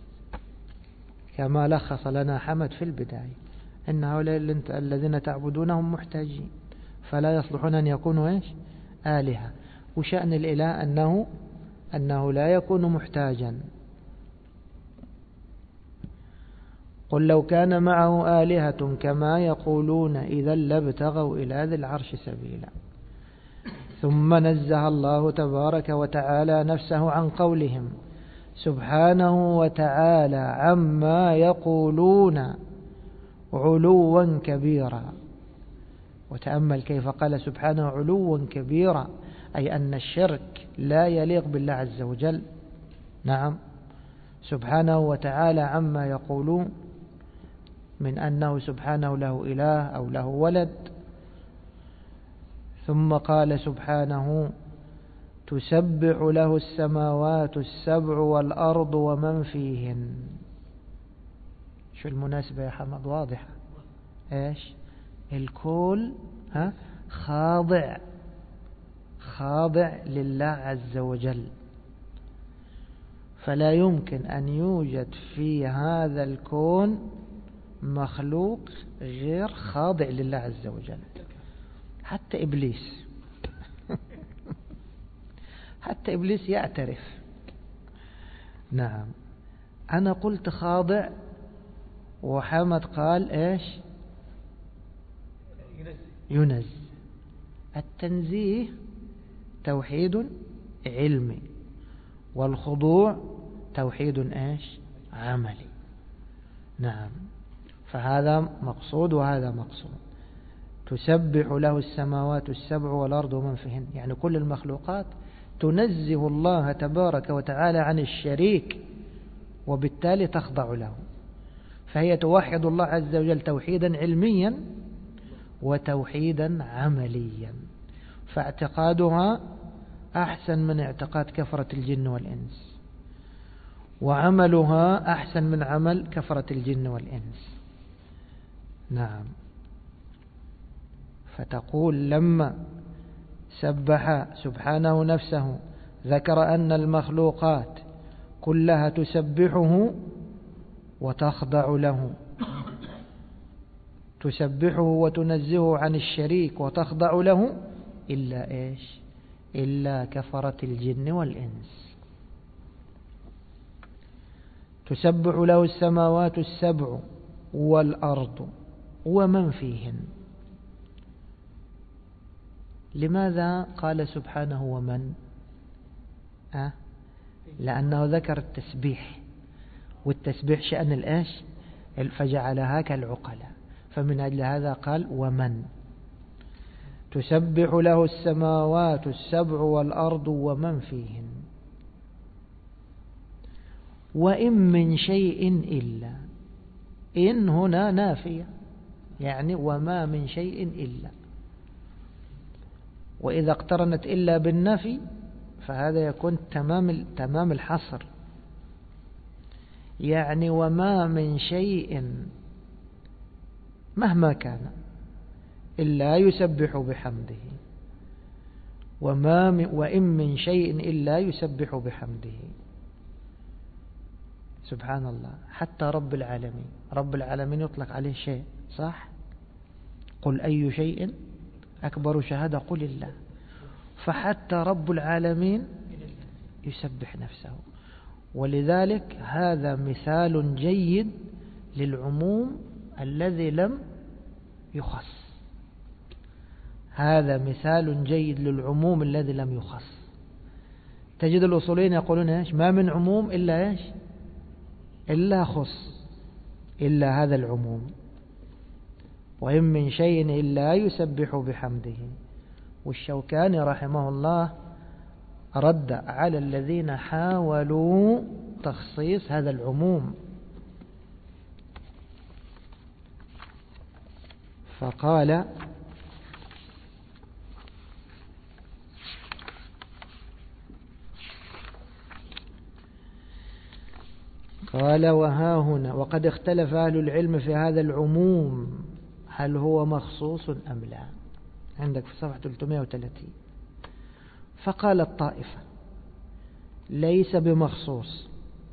كما لخص لنا حمد في البداية: إن هؤلاء الذين تعبدونهم محتاجين، فلا يصلحون أن يكونوا إيش؟ آلهة. وشأن الإله أنه أنه لا يكون محتاجا. قل لو كان معه آلهة كما يقولون إذا لابتغوا إلى ذي العرش سبيلا. ثم نزه الله تبارك وتعالى نفسه عن قولهم سبحانه وتعالى عما يقولون علوا كبيرا. وتأمل كيف قال سبحانه علوا كبيرا، أي أن الشرك لا يليق بالله عز وجل. نعم، سبحانه وتعالى عما يقولون من أنه سبحانه له إله أو له ولد. ثم قال سبحانه تسبح له السماوات السبع والأرض ومن فيهن. شو المناسبة يا حمد؟ واضحة. إيش الكل ها خاضع خاضع لله عز وجل، فلا يمكن أن يوجد في هذا الكون مخلوق غير خاضع لله عز وجل، حتى إبليس حتى إبليس يعترف. نعم، أنا قلت خاضع وحمد قال إيش؟ ينزه. التنزيه توحيد علمي، والخضوع توحيد إيش؟ عملي. نعم، فهذا مقصود وهذا مقصود. تسبح له السماوات السبع والأرض ومن فيهن، يعني كل المخلوقات تنزه الله تبارك وتعالى عن الشريك، وبالتالي تخضع له. فهي توحد الله عز وجل توحيدا علميا وتوحيدا عمليا. فاعتقادها أحسن من اعتقاد كفرة الجن والإنس، وعملها أحسن من عمل كفرة الجن والإنس. نعم. فتقول لما سبح سبحانه نفسه ذكر أن المخلوقات كلها تسبحه وتخضع له، تسبحه وتنزهه عن الشريك وتخضع له، إلا إيش؟ إلا كفرة الجن والإنس. تسبح له السماوات السبع والأرض ومن فيهن. لماذا قال سبحانه ومن؟ أه؟ لأنه ذكر التسبيح، والتسبيح شأن الإيش؟ فجعلها كالعقلة، فمن أجل هذا قال ومن. تسبح له السماوات السبع والأرض ومن فيهن وإن من شيء إلا. إن هنا نافية، يعني وما من شيء إلا، وإذا اقترنت إلا بالنفي فهذا يكون تمام تمام الحصر، يعني وما من شيء مهما كان إلا يسبح بحمده، وما من وإن من شيء إلا يسبح بحمده. سبحان الله. حتى رب العالمين، رب العالمين يطلق عليه شيء، صح؟ قل أي شيء أكبر شهادة؟ قل الله. فحتى رب العالمين يسبح نفسه. ولذلك هذا مثال جيد للعموم الذي لم يخص. هذا مثال جيد للعموم الذي لم يخص. تجد الأصولين يقولون إيش؟ ما من عموم إلا إيش؟ إلا خص، إلا هذا العموم. وإن من شيء إلا يسبح بحمده. والشوكاني رحمه الله رد على الذين حاولوا تخصيص هذا العموم، فقال قال وها هنا وقد اختلف أهل العلم في هذا العموم هل هو مخصوص أم لا. عندك في صفحة ثلاثمائة وثلاثين. فقال الطائفة ليس بمخصوص،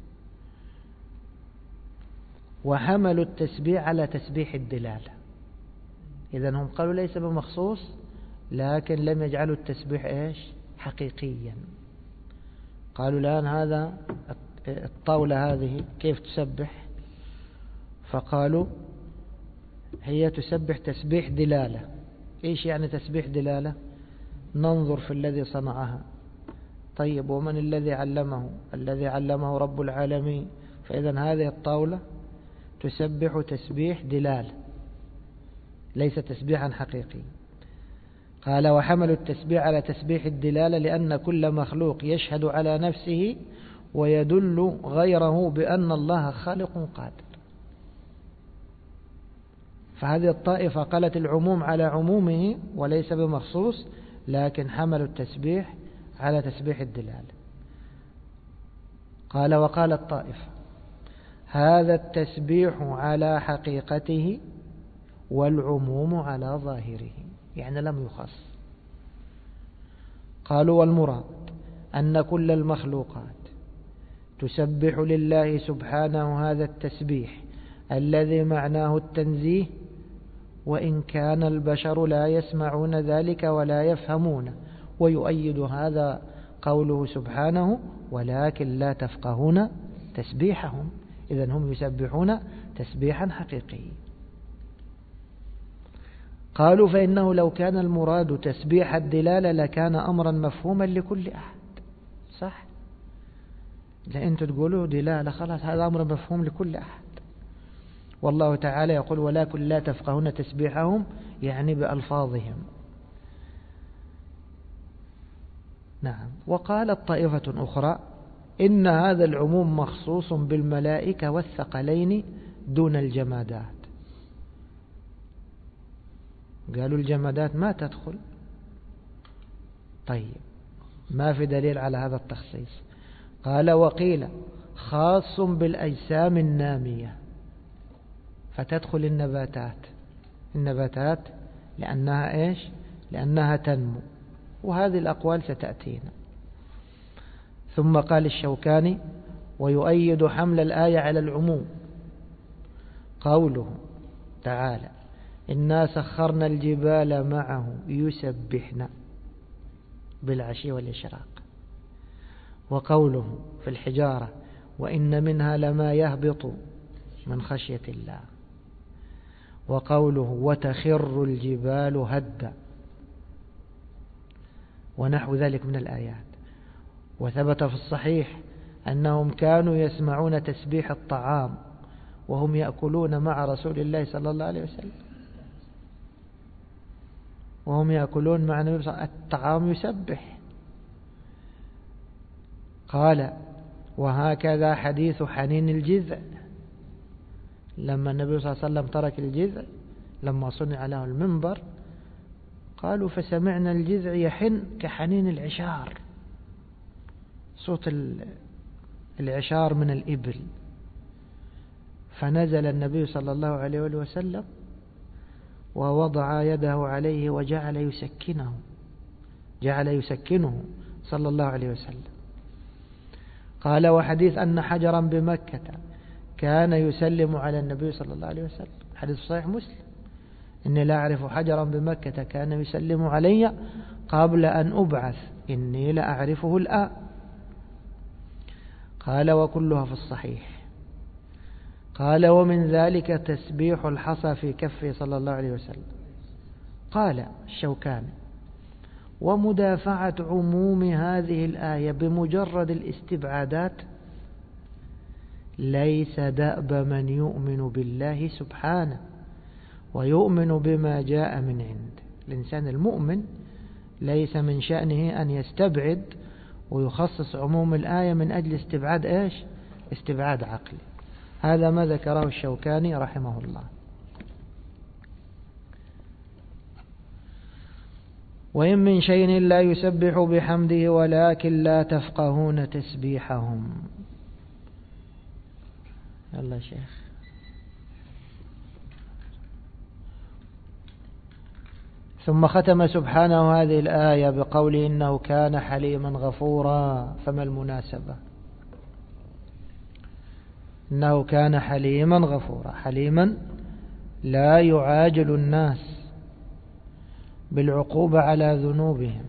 وحملوا التسبيح على تسبيح الدلالة. إذن هم قالوا ليس بمخصوص، لكن لم يجعلوا التسبيح إيش؟ حقيقيا. قالوا الآن هذا الطاولة هذه كيف تسبح؟ فقالوا هي تسبح تسبيح دلالة. إيش يعني تسبيح دلالة؟ ننظر في الذي صنعها. طيب ومن الذي علمه؟ الذي علمه رب العالمين. فإذا هذه الطاولة تسبح تسبيح دلالة، ليس تسبيحا حقيقي. قال وحملوا التسبيح على تسبيح الدلالة لأن كل مخلوق يشهد على نفسه ويدل غيره بأن الله خالق قادر. فهذه الطائفة قالت العموم على عمومه وليس بمخصوص، لكن حملوا التسبيح على تسبيح الدلالة. قال وقال الطائفة هذا التسبيح على حقيقته والعموم على ظاهره، يعني لم يخص. قالوا والمراد أن كل المخلوقات تسبح لله سبحانه هذا التسبيح الذي معناه التنزيه، وإن كان البشر لا يسمعون ذلك ولا يفهمون. ويؤيد هذا قوله سبحانه ولكن لا تفقهون تسبيحهم. إذن هم يسبحون تسبيحا حقيقيا. قالوا فإنه لو كان المراد تسبيح الدلالة لكان أمرا مفهوما لكل أحد. صح؟ لا أنتم تقولوا دلالة خلاص هذا أمر مفهوم لكل أحد. والله تعالى يقول ولكن لا تفقهون تسبيحهم، يعني بألفاظهم. نعم. وقالت طائفة أخرى إن هذا العموم مخصوص بالملائكة والثقلين دون الجمادات. قالوا الجمادات ما تدخل، طيب ما في دليل على هذا التخصيص. قال وقيل خاص بالأجسام النامية، فتدخل النباتات النباتات لأنها إيش؟ لأنها تنمو، وهذه الأقوال ستأتينا. ثم قال الشوكاني ويؤيد حمل الآية على العموم قوله تعالى إنا سخرنا الجبال معه يسبحن بالعشي والإشراق، وقوله في الحجارة وإن منها لما يهبط من خشية الله، وقوله وتخر الجبال هدا، ونحو ذلك من الآيات. وثبت في الصحيح أنهم كانوا يسمعون تسبيح الطعام وهم يأكلون مع رسول الله صلى الله عليه وسلم، وهم يأكلون مع النبي صلى الله عليه وسلم الطعام يسبح. قال وهكذا حديث حنين الجذع، لما النبي صلى الله عليه وسلم ترك الجذع لما صنع له المنبر قالوا فسمعنا الجذع يحن كحنين العشار، صوت العشار من الإبل، فنزل النبي صلى الله عليه وسلم ووضع يده عليه وجعل يسكنه جعل يسكنه صلى الله عليه وسلم. قال وحديث أن حجرا بمكة كان يسلم على النبي صلى الله عليه وسلم، حديث صحيح مسلم إني لا أعرف حجرا بمكة كان يسلم علي قبل أن أبعث إني لا أعرفه الآن. قال وكلها في الصحيح. قال ومن ذلك تسبيح الحصى في كفه صلى الله عليه وسلم. قال الشوكاني ومدافعة عموم هذه الآية بمجرد الاستبعادات ليس دأب من يؤمن بالله سبحانه ويؤمن بما جاء من عنده. الإنسان المؤمن ليس من شأنه أن يستبعد ويخصص عموم الآية من أجل استبعاد إيش؟ استبعاد عقلي. هذا ما ذكره الشوكاني رحمه الله. وإن من شيء لا يسبح بحمده ولكن لا تفقهون تسبيحهم. يلا شيخ. ثم ختم سبحانه هذه الآية بقوله إنه كان حليما غفورا. فما المناسبة؟ إنه كان حليما غفورا، حليما لا يعاجل الناس بالعقوبة على ذنوبهم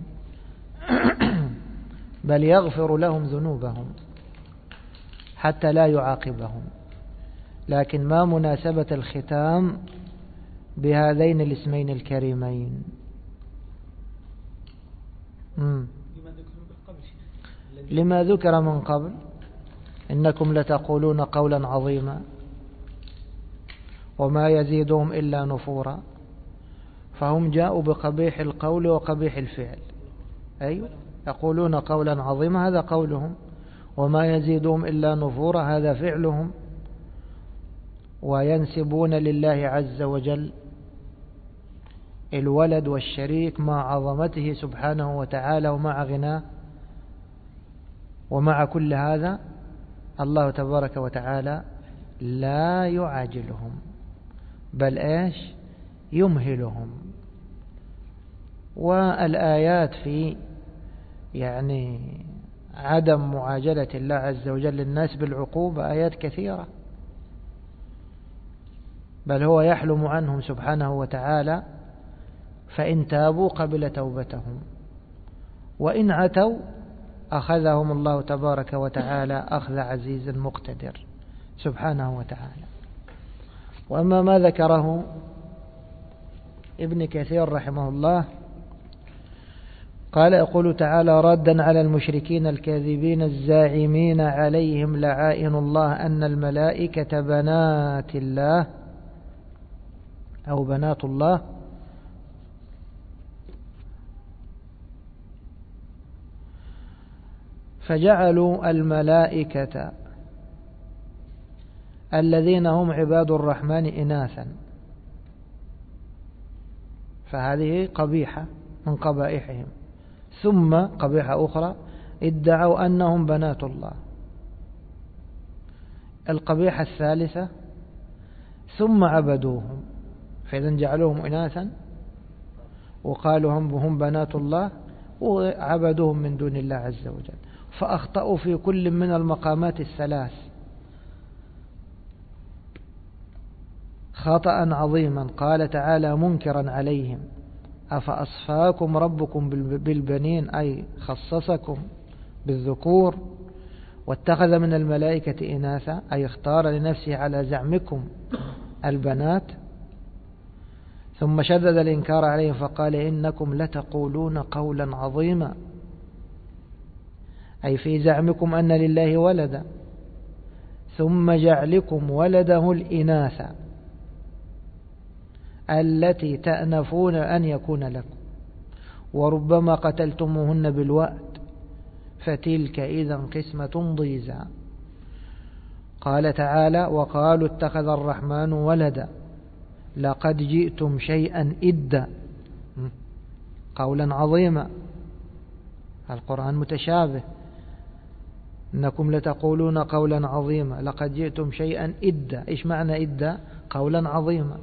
بل يغفر لهم ذنوبهم حتى لا يعاقبهم. لكن ما مناسبة الختام بهذين الاسمين الكريمين؟ مم. لما ذكر من قبل إنكم لتقولون قولا عظيما وما يزيدهم إلا نفورا، فهم جاءوا بقبيح القول وقبيح الفعل. أيوة، يقولون قولا عظيما هذا قولهم، وما يزيدهم إلا نفورا هذا فعلهم، وينسبون لله عز وجل الولد والشريك مع عظمته سبحانه وتعالى ومع غناه. ومع كل هذا الله تبارك وتعالى لا يعاجلهم بل إيش؟ يمهلهم. والآيات في يعني عدم معاجلة الله عز وجل للناس بالعقوبة آيات كثيرة، بل هو يحلم عنهم سبحانه وتعالى، فإن تابوا قبل توبتهم وإن عتوا أخذهم الله تبارك وتعالى أخذ عزيز مقتدر سبحانه وتعالى. وأما ما ذكره ابن كثير رحمه الله قال يقول تعالى ردا على المشركين الكاذبين الزاعمين عليهم لعائن الله أن الملائكة بنات الله أو بنات الله، فجعلوا الملائكة الذين هم عباد الرحمن إناثا، فهذه قبيحة من قبائحهم، ثم قبيحة أخرى ادعوا أنهم بنات الله. القبيحة الثالثة ثم عبدوهم، فإذا جعلوهم إناثا وقالوا هم بنات الله وعبدوهم من دون الله عز وجل، فأخطأوا في كل من المقامات الثلاث خطأ عظيما. قال تعالى منكرا عليهم أفأصفاكم ربكم بالبنين، أي خصصكم بالذكور، واتخذ من الملائكة إناثا، أي اختار لنفسه على زعمكم البنات. ثم شدد الإنكار عليهم فقال إنكم لتقولون قولا عظيما، أي في زعمكم أن لله ولدا، ثم جعلكم ولده الإناث التي تأنفون أن يكون لكم، وربما قتلتموهن بالوأد فتلك إذا قسمة ضيزى. قال تعالى وقالوا اتخذ الرحمن ولدا لقد جئتم شيئا إدا، قولا عظيما. القرآن متشابه، إنكم لتقولون قولا عظيما لقد جئتم شيئا إدا. إيش معنى إدا؟ قولا عظيما.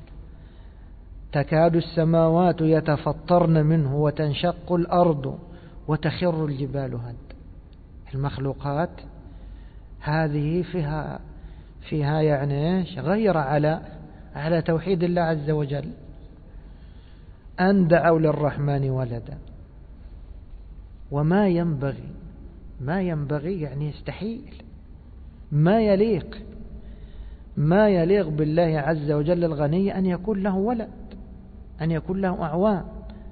تكاد السماوات يتفطرن منه وتنشق الأرض وتخر الجبال هد. المخلوقات هذه فيها فيها يعني إيش؟ غير على على توحيد الله عز وجل. أن دعوا للرحمن ولدا، وما ينبغي ما ينبغي يعني يستحيل، ما يليق ما يليق بالله عز وجل الغني أن يكون له ولد، أن يكون له أعوان.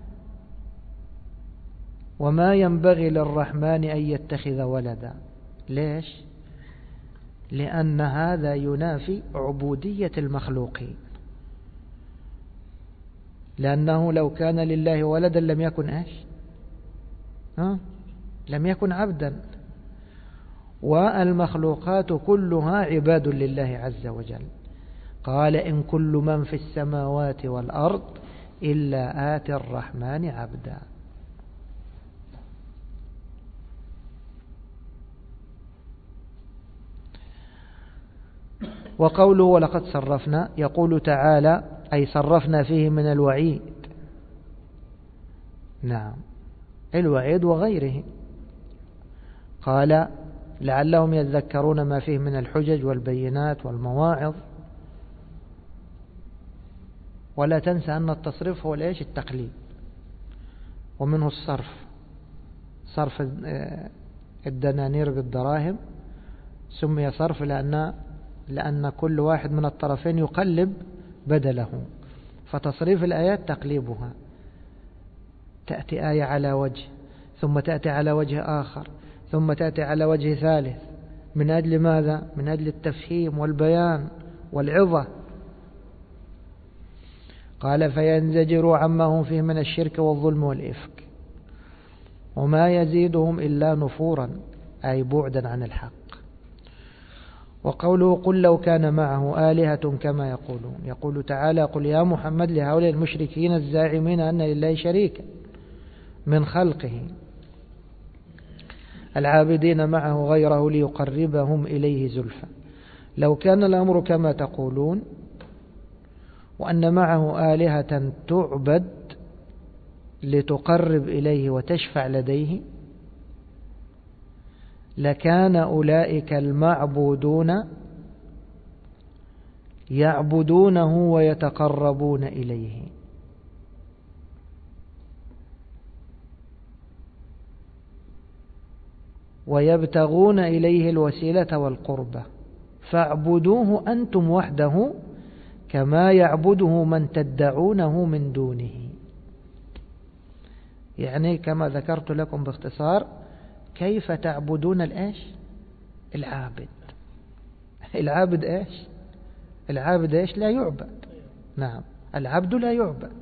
وما ينبغي للرحمن أن يتخذ ولدا. ليش؟ لأن هذا ينافي عبودية المخلوقين، لأنه لو كان لله ولدا لم يكن إيش؟ ها؟ لم يكن عبدا. والمخلوقات كلها عباد لله عز وجل. قال إن كل من في السماوات والأرض إلا آتي الرحمن عبدا. وقوله ولقد صرفنا، يقول تعالى أي صرفنا فيه من الوعيد، نعم الوعيد وغيره. قال لعلهم يذكرون ما فيه من الحجج والبينات والمواعظ. ولا تنسى أن التصريف هو الإيش؟ التقليد، ومنه الصرف، صرف الدنانير بالدراهم سمي صرف لأن لأن كل واحد من الطرفين يقلب بدله، فتصريف الآيات تقليبها، تأتي آية على وجه ثم تأتي على وجه آخر ثم تأتي على وجه ثالث. من أجل ماذا؟ من أجل التفهيم والبيان والعظة. قال فينزجروا عما هم فيه من الشرك والظلم والإفك وما يزيدهم إلا نفورا، أي بعدا عن الحق. وقوله قل لو كان معه آلهة كما يقولون، يقول تعالى قل يا محمد لهؤلاء المشركين الزاعمين أن لله شريكا من خلقه العابدين معه غيره ليقربهم إليه زلفى، لو كان الأمر كما تقولون وأن معه آلهة تعبد لتقرب إليه وتشفع لديه لكان أولئك المعبودون يعبدونه ويتقربون إليه. ويبتغون إليه الوسيلة والقربة فاعبدوه أنتم وحده كما يعبده من تدعونه من دونه. يعني كما ذكرت لكم باختصار كيف تعبدون الإيش؟ العابد. العابد إيش؟ العابد إيش؟ لا يعبد. نعم العبد لا يعبد.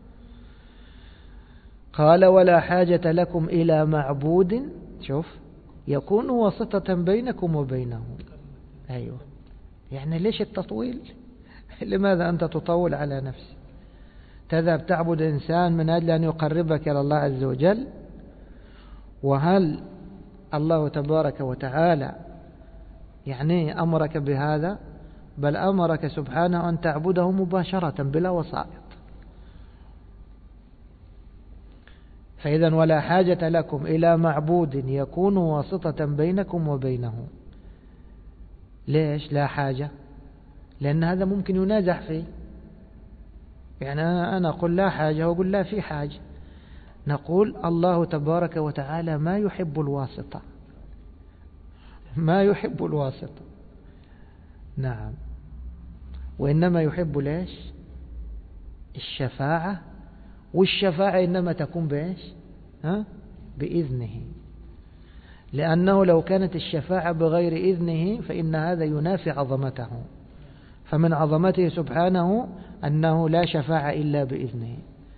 قال ولا حاجة لكم إلى معبود، شوف، يكون واسطة بينكم وبينه. أيوة، يعني ليش التطويل؟ لماذا أنت تطول على نفسك؟ تذهب تعبد إنسان من أجل أن يقربك إلى الله عز وجل وهل الله تبارك وتعالى يعني أمرك بهذا؟ بل أمرك سبحانه أن تعبده مباشرة بلا وسائط. فإذا ولا حاجة لكم إلى معبود يكون واسطة بينكم وبينه. ليش لا حاجة؟ لأن هذا ممكن ينازع فيه. يعني أنا أقول لا حاجة وأقول لا في حاجة. نقول الله تبارك وتعالى ما يحب الواسطة، ما يحب الواسطة. نعم. وإنما يحب ليش؟ الشفاعة، والشفاعة إنما تكون بإيش؟ ها؟ بإذنه. لأنه لو كانت الشفاعة بغير إذنه فإن هذا ينافي عظمته. فمن عظمته سبحانه أنه لا شفاعة إلا بإذنه.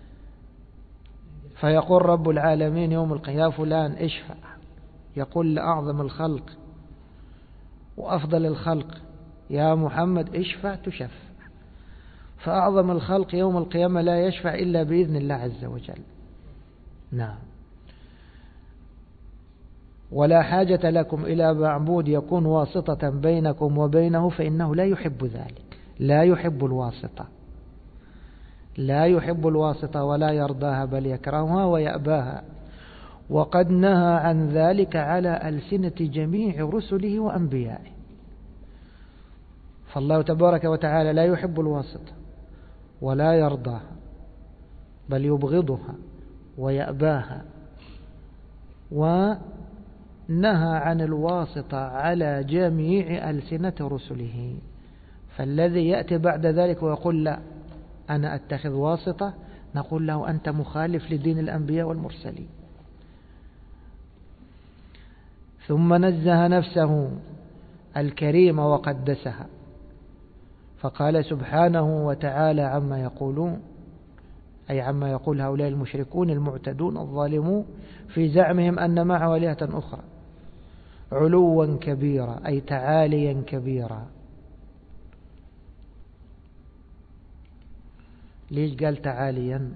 فيقول رب العالمين يوم القيامة يا فلان اشفع، يقول لأعظم الخلق وأفضل الخلق يا محمد اشفع تشفع. فأعظم الخلق يوم القيامة لا يشفع إلا بإذن الله عز وجل. نعم. ولا حاجة لكم إلى معبود يكون واسطة بينكم وبينه فإنه لا يحب ذلك، لا يحب الواسطة، لا يحب الواسطة ولا يرضاها بل يكرهها ويأباها. وقد نهى عن ذلك على ألسنة جميع رسله وأنبيائه. فالله تبارك وتعالى لا يحب الواسطة ولا يرضاها بل يبغضها ويأباها، ونهى عن الواسطة على جميع ألسنة رسله. فالذي يأتي بعد ذلك ويقول لا أنا أتخذ واسطة، نقول له أنت مخالف لدين الأنبياء والمرسلين. ثم نزه نفسه الكريمة وقدسها، فقال سبحانه وتعالى عما يقولون، أي عما يقول هؤلاء المشركون المعتدون الظالمون في زعمهم أن معه آلهة أخرى، علوا كبيرا أي تعاليا كبيرا. ليش قال تعاليا؟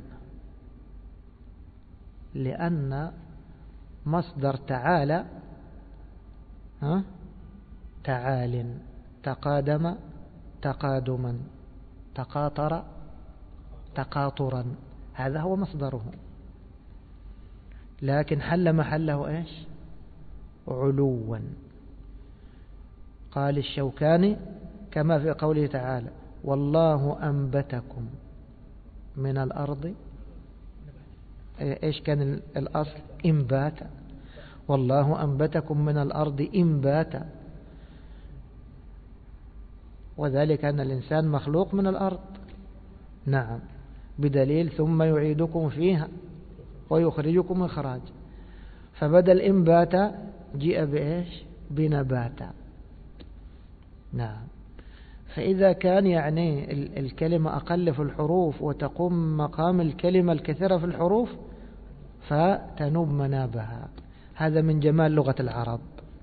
لأن مصدر تعالى ها تعال، تقادم تقادما، تقاطر تقاطرا، هذا هو مصدره. لكن حل محله ايش؟ علوا. قال الشوكاني كما في قوله تعالى والله أنبتكم من الأرض، ايش كان الأصل؟ إنبات. والله أنبتكم من الأرض إنباتا، وذلك أن الإنسان مخلوق من الأرض. نعم. بدليل ثم يعيدكم فيها ويخرجكم إخراج. فبدل إنباتا جاء بإيش؟ بنباتا. نعم. فإذا كان يعني الكلمة أقل في الحروف وتقوم مقام الكلمة الكثيرة في الحروف فتنوب منابها. هذا من جمال لغة العرب.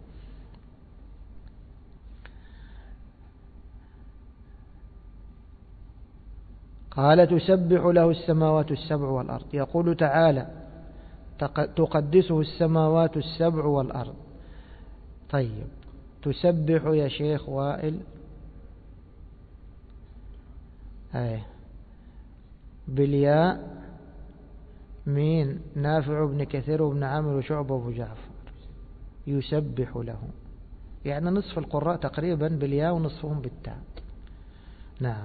قال تسبح له السماوات السبع والأرض. يقول تعالى تقدسه السماوات السبع والأرض. طيب تسبح يا شيخ وائل أي بالياء مين؟ نافع بن كثير وابن عامر وشعبة وابو جعفر. يسبح له يعني نصف القراء تقريبا بالياء ونصفهم بالتاء. نعم.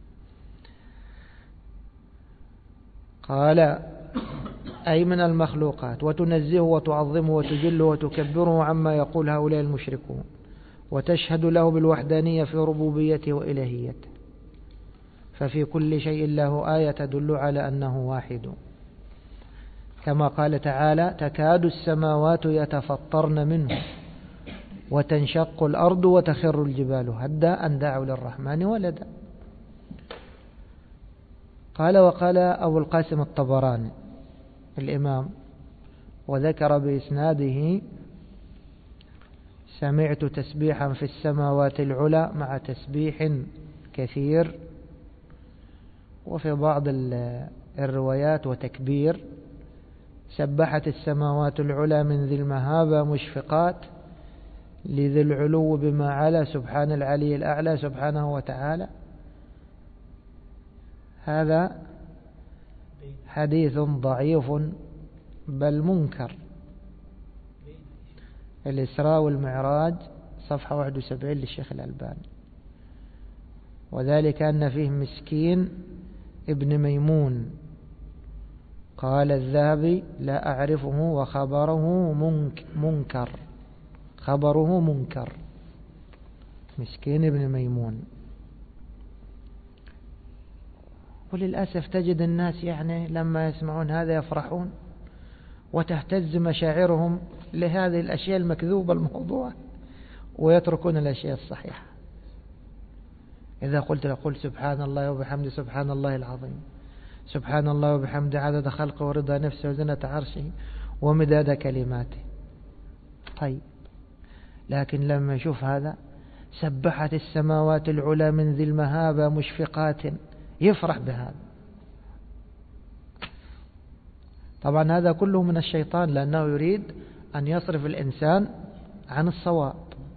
قال أي من المخلوقات، وتنزهه وتعظمه وتجله وتكبره عما يقول هؤلاء المشركون، وتشهد له بالوحدانية في ربوبيته وإلهيته، ففي كل شيء له آية تدل على أنه واحد، كما قال تعالى تكاد السماوات يتفطرن منه وتنشق الأرض وتخر الجبال هدا أن دعوا للرحمن ولدا. قال وقال أبو القاسم الطبراني الإمام وذكر بإسناده سمعت تسبيحا في السماوات العلى مع تسبيح كثير، وفي بعض الروايات وتكبير سبحت السماوات العلى من ذي المهابة مشفقات لذي العلو بما علا سبحان العلي الأعلى سبحانه وتعالى. هذا حديث ضعيف بل منكر. الإسراء والمعراج صفحة واحد وسبعين للشيخ الألباني. وذلك أن فيه مسكين ابن ميمون قال الذهبي لا أعرفه وخبره منك منكر خبره منكر. مسكين ابن ميمون. وللأسف تجد الناس يعني لما يسمعون هذا يفرحون وتهتز مشاعرهم لهذه الأشياء المكذوبة الموضوع ويتركون الأشياء الصحيحة. إذا قلت لقل سبحان الله وبحمده سبحان الله العظيم، سبحان الله وبحمده عدد خلقه ورضا نفسه وزنة عرشه ومداد كلماته. طيب، لكن لما يشوف هذا سبحت السماوات العلى من ذي المهابة مشفقات يفرح بهذا. طبعا هذا كله من الشيطان لأنه يريد أن يصرف الإنسان عن الصواب.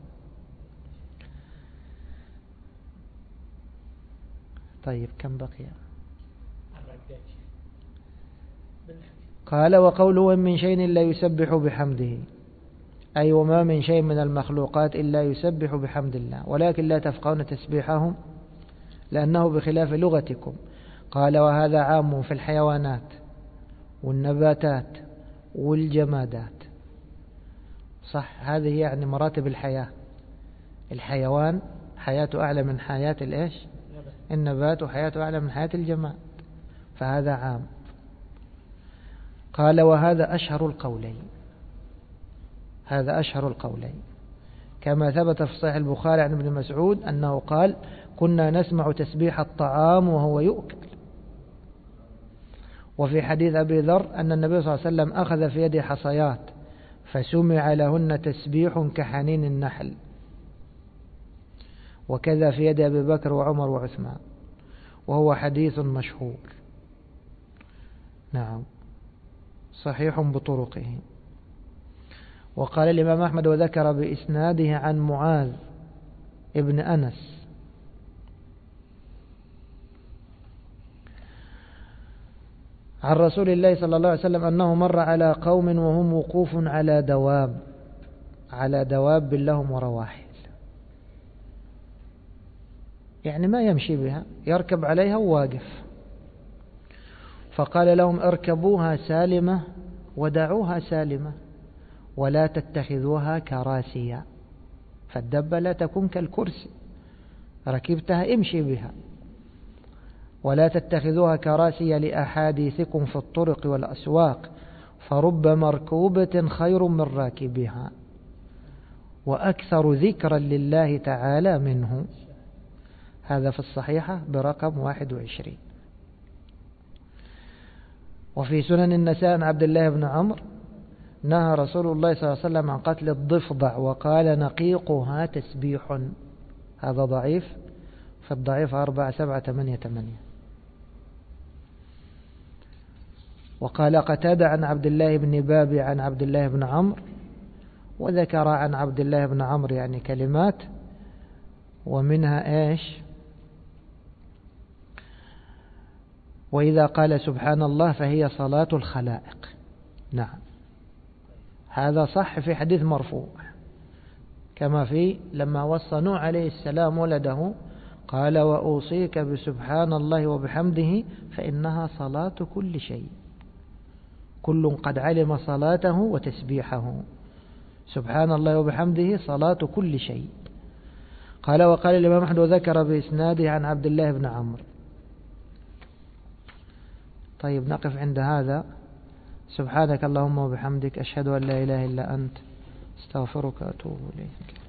طيب كم بقي؟ قال وقوله وإن من شيء إلا يسبح بحمده، أي وما من شيء من المخلوقات إلا يسبح بحمد الله ولكن لا تفقهون تسبيحهم لأنه بخلاف لغتكم. قال وهذا عام في الحيوانات والنباتات والجمادات. صح، هذه يعني مراتب الحياة. الحيوان حياته أعلى من حياة الإيش؟ النبات، وحياته أعلى من حياة الجماد، فهذا عام. قال وهذا أشهر القولين، هذا أشهر القولين كما ثبت في صحيح البخاري عن ابن مسعود أنه قال كنا نسمع تسبيح الطعام وهو يؤكل. وفي حديث أبي ذر أن النبي صلى الله عليه وسلم أخذ في يده حصيات فسمع لهن تسبيح كحنين النحل، وكذا في يد أبي بكر وعمر وعثمان، وهو حديث مشهور. نعم صحيح بطرقه. وقال الإمام أحمد وذكر بإسناده عن معاذ ابن أنس عن رسول الله صلى الله عليه وسلم أنه مر على قوم وهم وقوف على دواب على دواب لهم ورواحل، يعني ما يمشي بها، يركب عليها وواقف. فقال لهم اركبوها سالمة ودعوها سالمة ولا تتخذوها كراسيا، فالدبة لا تكون كالكرسي، ركبتها امشي بها. ولا تتخذوها كراسي لأحاديثكم في الطرق والأسواق فرب مركوبة خير من راكبها وأكثر ذكرا لله تعالى منه. هذا في الصحيحة برقم واحد وعشرين. وفي سنن النساء عن عبد الله بن عمرو نهى رسول الله صلى الله عليه وسلم عن قتل الضفدع وقال نقيقها تسبيح. هذا ضعيف، في الضعيف أربعة سبعة ثمانية ثمانية. وقال قتادة عن عبد الله بن بابي عن عبد الله بن عمرو، وذكر عن عبد الله بن عمرو يعني كلمات، ومنها إيش؟ وإذا قال سبحان الله فهي صلاة الخلائق. نعم هذا صح في حديث مرفوع، كما في لما وصى نوح عليه السلام ولده قال وأوصيك بسبحان الله وبحمده فإنها صلاة كل شيء، كل قد علم صلاته وتسبيحه. سبحان الله وبحمده صلاة كل شيء. قال وقال الإمام أحمد وذكر بإسناده عن عبد الله بن عمرو. طيب نقف عند هذا. سبحانك اللهم وبحمدك أشهد أن لا إله إلا أنت استغفرك وأتوب إليك.